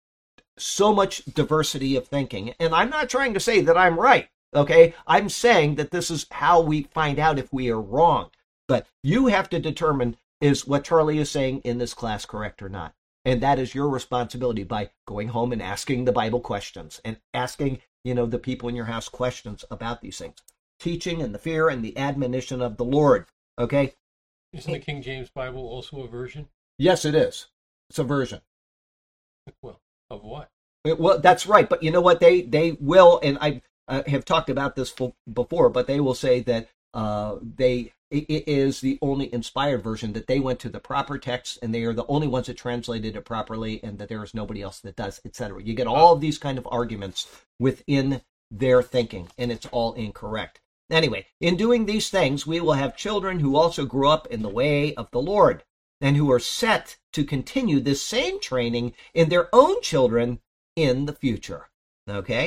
Speaker 1: so much diversity of thinking. And I'm not trying to say that I'm right, okay? I'm saying that this is how we find out if we are wrong. But you have to determine, is what Charlie is saying in this class correct or not? And that is your responsibility by going home and asking the Bible questions and asking, you know, the people in your house questions about these things. Teaching and the fear and the admonition of the Lord, okay?
Speaker 2: Isn't the King James Bible also a version?
Speaker 1: Yes, it is. It's a version.
Speaker 2: Well, of what?
Speaker 1: It, well, that's right. But you know what? They they will, and I uh, have talked about this before, but they will say that uh, they it, it is the only inspired version, that they went to the proper text, and they are the only ones that translated it properly, and that there is nobody else that does, et cetera. You get all of these kind of arguments within their thinking, and it's all incorrect. Anyway, in doing these things, we will have children who also grew up in the way of the Lord, and who are set to continue this same training in their own children in the future. Okay?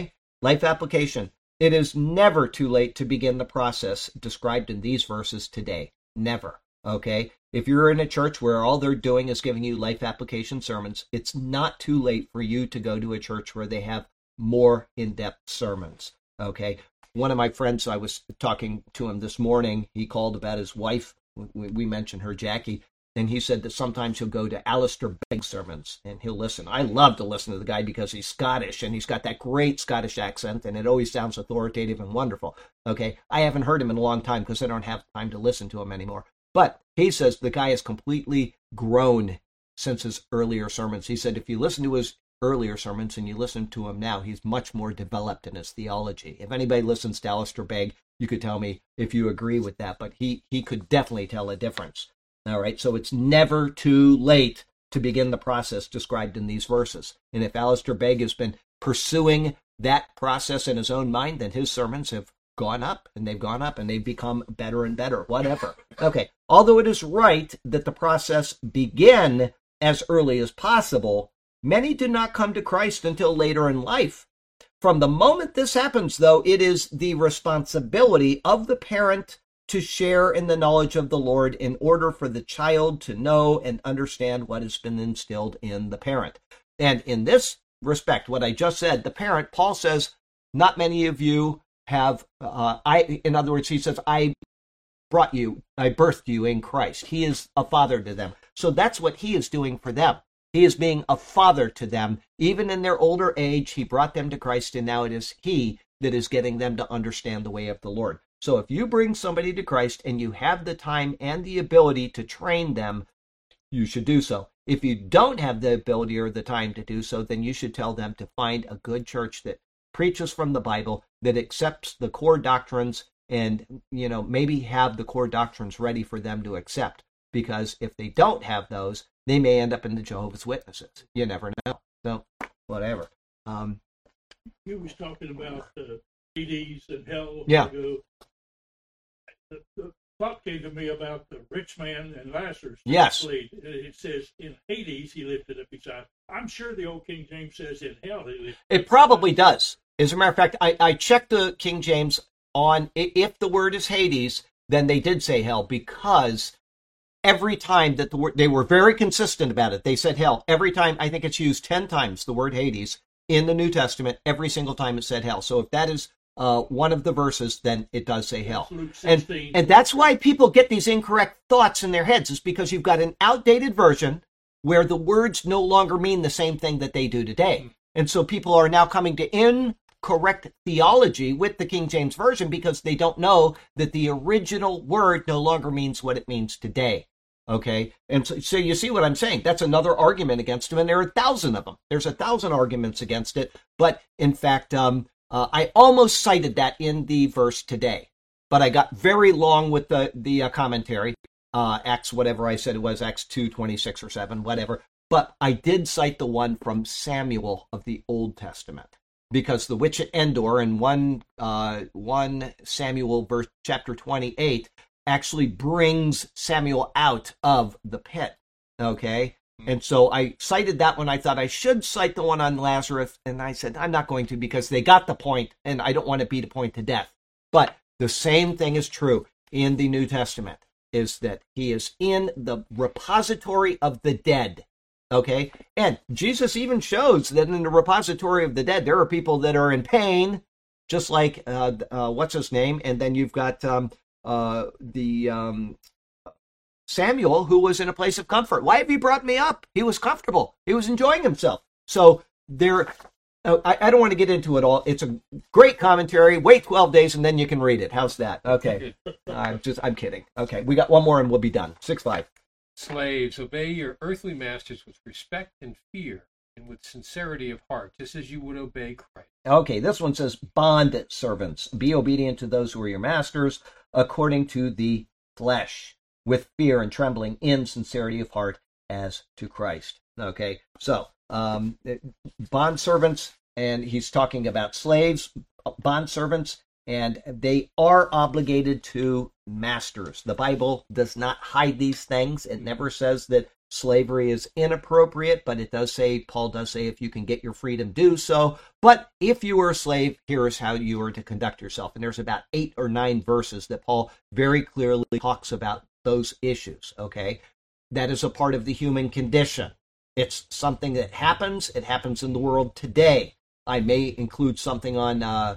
Speaker 1: Life application. It is never too late to begin the process described in these verses today. Never. Okay? If you're in a church where all they're doing is giving you life application sermons, it's not too late for you to go to a church where they have more in-depth sermons. Okay? One of my friends, I was talking to him this morning, he called about his wife. We mentioned her, Jackie, and he said that sometimes he'll go to Alistair Begg sermons and he'll listen. I love to listen to the guy because he's Scottish and he's got that great Scottish accent and it always sounds authoritative and wonderful. Okay, I haven't heard him in a long time because I don't have time to listen to him anymore. But he says the guy has completely grown since his earlier sermons. He said if you listen to his earlier sermons and you listen to him now, he's much more developed in his theology. If anybody listens to Alistair Begg, you could tell me if you agree with that, but he he could definitely tell a difference. All right, so it's never too late to begin the process described in these verses. And if Alistair Begg has been pursuing that process in his own mind, then his sermons have gone up, and they've gone up, and they've become better and better, whatever. Okay, although it is right that the process begin as early as possible, many do not come to Christ until later in life. From the moment this happens, though, it is the responsibility of the parent to share in the knowledge of the Lord in order for the child to know and understand what has been instilled in the parent. And in this respect, what I just said, the parent, Paul says, not many of you have, uh, I, in other words, he says, I brought you, I birthed you in Christ. He is a father to them. So that's what he is doing for them. He is being a father to them. Even in their older age, he brought them to Christ, and now it is he that is getting them to understand the way of the Lord. So if you bring somebody to Christ and you have the time and the ability to train them, you should do so. If you don't have the ability or the time to do so, then you should tell them to find a good church that preaches from the Bible, that accepts the core doctrines, and, you know, maybe have the core doctrines ready for them to accept. Because if they don't have those, they may end up in the Jehovah's Witnesses. You never know. So, whatever. Um,
Speaker 3: You was talking about uh, Hades and hell.
Speaker 1: Yeah.
Speaker 3: Ago. The, the thought came to me about the rich man and Lazarus.
Speaker 1: Yes.
Speaker 3: It says in Hades he lifted up his eyes. I'm sure the old King James says in hell he lifted.
Speaker 1: It probably does. As a matter of fact, I, I checked the King James on if the word is Hades, then they did say hell, because every time that the word, they were very consistent about it. They said hell. Every time, I think it's used ten times, the word Hades, in the New Testament. Every single time it said hell. So if that is uh, one of the verses, then it does say hell. And, and that's why people get these incorrect thoughts in their heads, is because you've got an outdated version where the words no longer mean the same thing that they do today. And so people are now coming to incorrect theology with the King James Version because they don't know that the original word no longer means what it means today. Okay, and so, so you see what I'm saying? That's another argument against him, and there are a thousand of them. There's a thousand arguments against it, but in fact, um, uh, I almost cited that in the verse today, but I got very long with the the uh, commentary, uh, Acts whatever I said it was, Acts two twenty-six or seven, whatever. But I did cite the one from Samuel of the Old Testament, because the witch at Endor in one uh, one Samuel verse chapter twenty-eight. Actually brings Samuel out of the pit, okay? And so I cited that one. I thought I should cite the one on Lazarus, and I said I'm not going to because they got the point, and I don't want to beat a point to death. But the same thing is true in the New Testament, is that he is in the repository of the dead, okay? And Jesus even shows that in the repository of the dead, there are people that are in pain, just like, uh, uh, what's his name? And then you've got... Um, Uh, the um, Samuel, who was in a place of comfort. Why have you brought me up? He was comfortable. He was enjoying himself. So there, uh, I, I don't want to get into it all. It's a great commentary. Wait twelve days and then you can read it. How's that? Okay. I'm just, I'm kidding. Okay, we got one more and we'll be done. Six five.
Speaker 2: Slaves, obey your earthly masters with respect and fear, and with sincerity of heart, just as you would obey Christ.
Speaker 1: Okay, this one says, bond servants, be obedient to those who are your masters, according to the flesh, with fear and trembling, in sincerity of heart, as to Christ. Okay, so um, bond servants, and he's talking about slaves, bond servants, and they are obligated to masters. The Bible does not hide these things. It never says that slavery is inappropriate, but it does say, Paul does say, if you can get your freedom, do so. But if you were a slave, here is how you are to conduct yourself. And there's about eight or nine verses that Paul very clearly talks about those issues, okay? That is a part of the human condition. It's something that happens. It happens in the world today. I may include something on uh,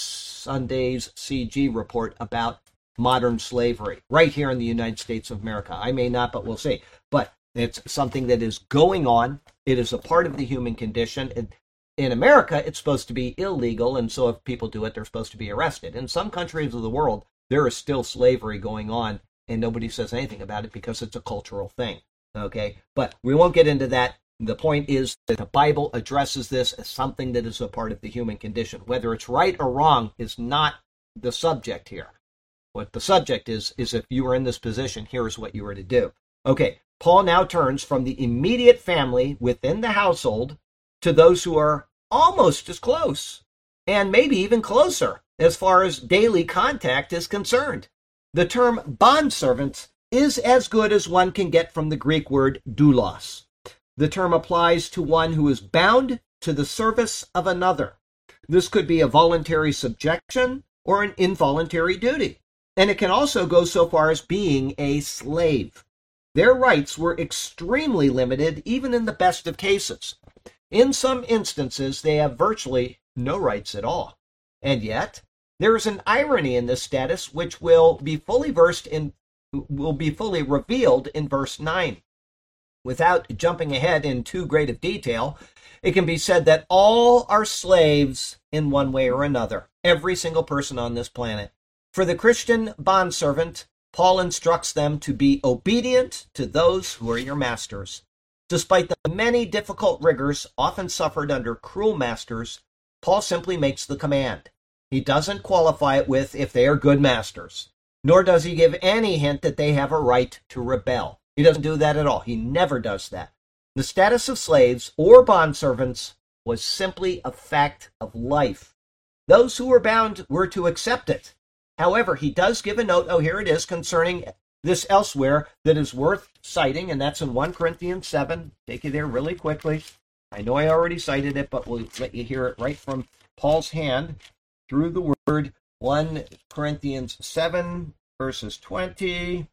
Speaker 1: Sunday's C G report about modern slavery right here in the United States of America. I may not, but we'll see. But it's something that is going on. It is a part of the human condition. In, in America, it's supposed to be illegal, and so if people do it, they're supposed to be arrested. In some countries of the world, there is still slavery going on, and nobody says anything about it because it's a cultural thing. Okay? But we won't get into that. The point is that the Bible addresses this as something that is a part of the human condition. Whether it's right or wrong is not the subject here. What the subject is, is if you were in this position, here is what you were to do. Okay, Paul now turns from the immediate family within the household to those who are almost as close, and maybe even closer, as far as daily contact is concerned. The term bondservants is as good as one can get from the Greek word doulos. The term applies to one who is bound to the service of another. This could be a voluntary subjection or an involuntary duty. And it can also go so far as being a slave. Their rights were extremely limited, even in the best of cases. In some instances, they have virtually no rights at all. And yet, there is an irony in this status which will be fully versed in will be fully revealed in verse nine. Without jumping ahead in too great of detail, it can be said that all are slaves in one way or another, every single person on this planet. For the Christian bondservant, Paul instructs them to be obedient to those who are your masters. Despite the many difficult rigors often suffered under cruel masters, Paul simply makes the command. He doesn't qualify it with if they are good masters, nor does he give any hint that they have a right to rebel. He doesn't do that at all. He never does that. The status of slaves or bondservants was simply a fact of life. Those who were bound were to accept it. However, he does give a note, oh, here it is, concerning this elsewhere that is worth citing, and that's in First Corinthians seven. Take you there really quickly. I know I already cited it, but we'll let you hear it right from Paul's hand through the word. First Corinthians seven, verses twenty.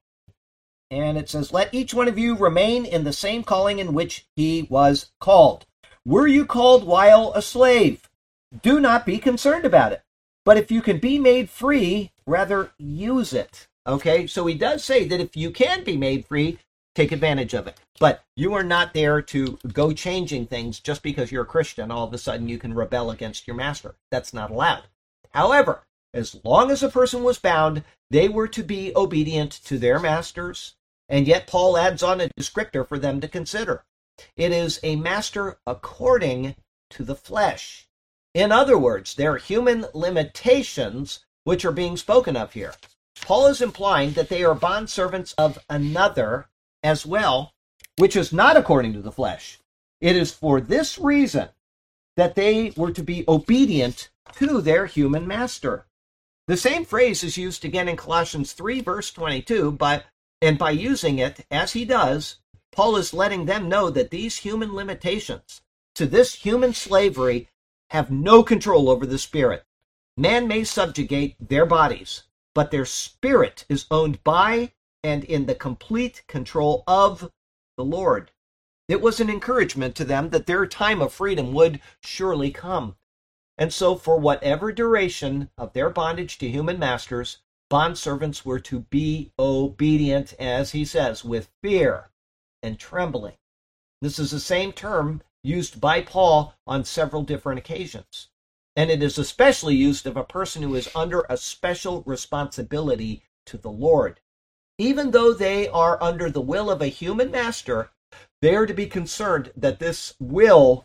Speaker 1: And it says, let each one of you remain in the same calling in which he was called. Were you called while a slave? Do not be concerned about it. But if you can be made free, rather use it. Okay, so he does say that if you can be made free, take advantage of it. But you are not there to go changing things just because you're a Christian. All of a sudden you can rebel against your master. That's not allowed. However, as long as a person was bound, they were to be obedient to their masters. And yet Paul adds on a descriptor for them to consider. It is a master according to the flesh. In other words, there are human limitations which are being spoken of here. Paul is implying that they are bondservants of another as well, which is not according to the flesh. It is for this reason that they were to be obedient to their human master. The same phrase is used again in Colossians three, verse twenty-two, but and by using it, as he does, Paul is letting them know that these human limitations to this human slavery have no control over the spirit. Man may subjugate their bodies, but their spirit is owned by and in the complete control of the Lord. It was an encouragement to them that their time of freedom would surely come. And so for whatever duration of their bondage to human masters, bondservants were to be obedient, as he says, with fear and trembling. This is the same term used by Paul on several different occasions. And it is especially used of a person who is under a special responsibility to the Lord. Even though they are under the will of a human master, they are to be concerned that this will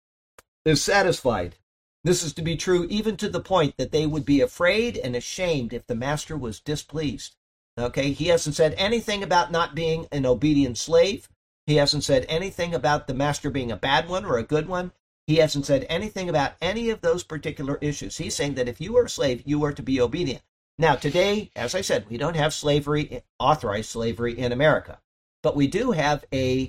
Speaker 1: is satisfied. This is to be true even to the point that they would be afraid and ashamed if the master was displeased. Okay, he hasn't said anything about not being an obedient slave. He hasn't said anything about the master being a bad one or a good one. He hasn't said anything about any of those particular issues. He's saying that if you are a slave, you are to be obedient. Now, today, as I said, we don't have slavery, authorized slavery in America. But we do have a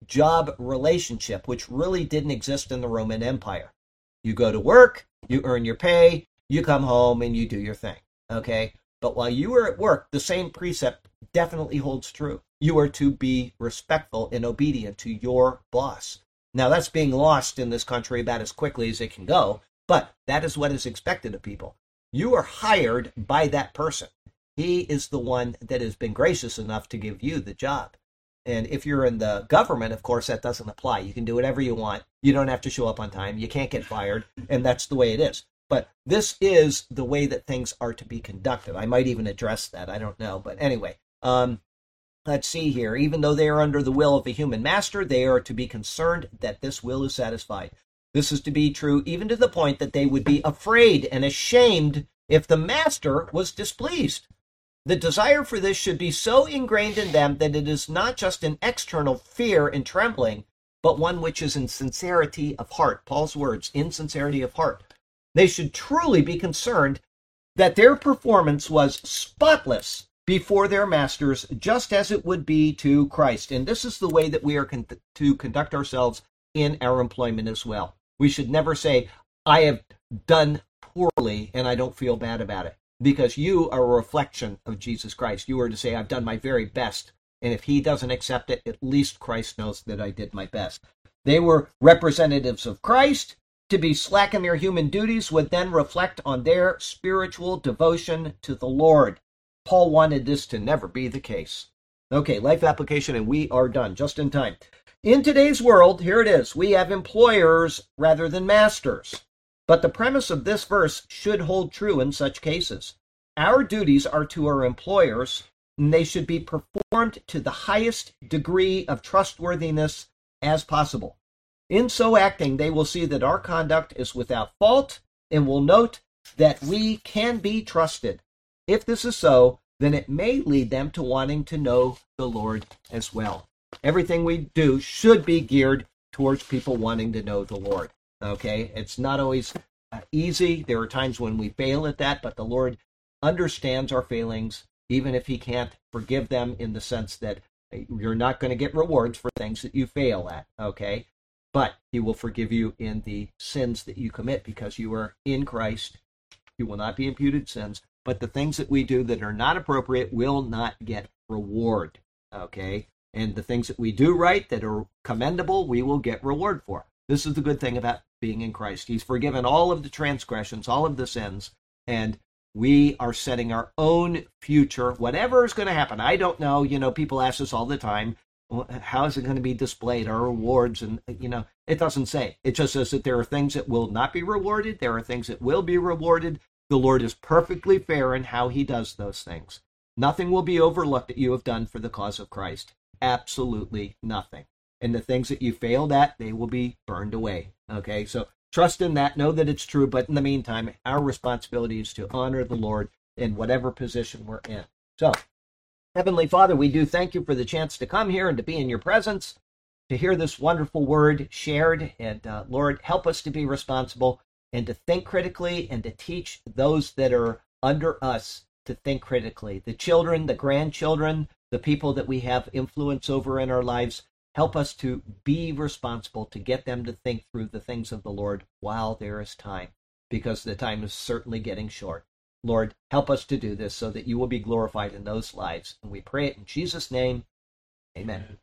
Speaker 1: job relationship, which really didn't exist in the Roman Empire. You go to work, you earn your pay, you come home, and you do your thing, okay? But while you are at work, the same precept definitely holds true. You are to be respectful and obedient to your boss. Now, that's being lost in this country about as quickly as it can go, but that is what is expected of people. You are hired by that person. He is the one that has been gracious enough to give you the job. And if you're in the government, of course, that doesn't apply. You can do whatever you want. You don't have to show up on time. You can't get fired. And that's the way it is. But this is the way that things are to be conducted. I might even address that. I don't know. But anyway, um, let's see here. Even though they are under the will of a human master, they are to be concerned that this will is satisfied. This is to be true even to the point that they would be afraid and ashamed if the master was displeased. The desire for this should be so ingrained in them that it is not just an external fear and trembling, but one which is in sincerity of heart. Paul's words, in sincerity of heart. They should truly be concerned that their performance was spotless before their masters, just as it would be to Christ. And this is the way that we are con- to conduct ourselves in our employment as well. We should never say, I have done poorly and I don't feel bad about it. Because you are a reflection of Jesus Christ. You are to say, I've done my very best. And if he doesn't accept it, at least Christ knows that I did my best. They were representatives of Christ. To be slack in their human duties would then reflect on their spiritual devotion to the Lord. Paul wanted this to never be the case. Okay, life application, and we are done, just in time. In today's world, here it is, we have employers rather than masters. But the premise of this verse should hold true in such cases. Our duties are to our employers, and they should be performed to the highest degree of trustworthiness as possible. In so acting, they will see that our conduct is without fault and will note that we can be trusted. If this is so, then it may lead them to wanting to know the Lord as well. Everything we do should be geared towards people wanting to know the Lord. Okay, it's not always uh, easy. There are times when we fail at that, but the Lord understands our failings, even if he can't forgive them in the sense that you're not going to get rewards for things that you fail at, okay? But he will forgive you in the sins that you commit because you are in Christ. You will not be imputed sins, but the things that we do that are not appropriate will not get reward, okay? And the things that we do right that are commendable, we will get reward for. This is the good thing about being in Christ. He's forgiven all of the transgressions, all of the sins, and we are setting our own future, whatever is going to happen. I don't know. You know, people ask us all the time, how is it going to be displayed, our rewards? And, you know, it doesn't say. It just says that there are things that will not be rewarded. There are things that will be rewarded. The Lord is perfectly fair in how he does those things. Nothing will be overlooked that you have done for the cause of Christ. Absolutely nothing. And the things that you failed at, they will be burned away. Okay, so trust in that. Know that it's true. But in the meantime, our responsibility is to honor the Lord in whatever position we're in. So, Heavenly Father, we do thank you for the chance to come here and to be in your presence, to hear this wonderful word shared. And uh, Lord, help us to be responsible and to think critically and to teach those that are under us to think critically. The children, the grandchildren, the people that we have influence over in our lives, help us to be responsible, to get them to think through the things of the Lord while there is time, because the time is certainly getting short. Lord, help us to do this so that you will be glorified in those lives. And we pray it in Jesus' name. Amen.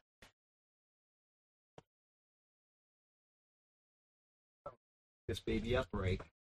Speaker 1: This baby up right.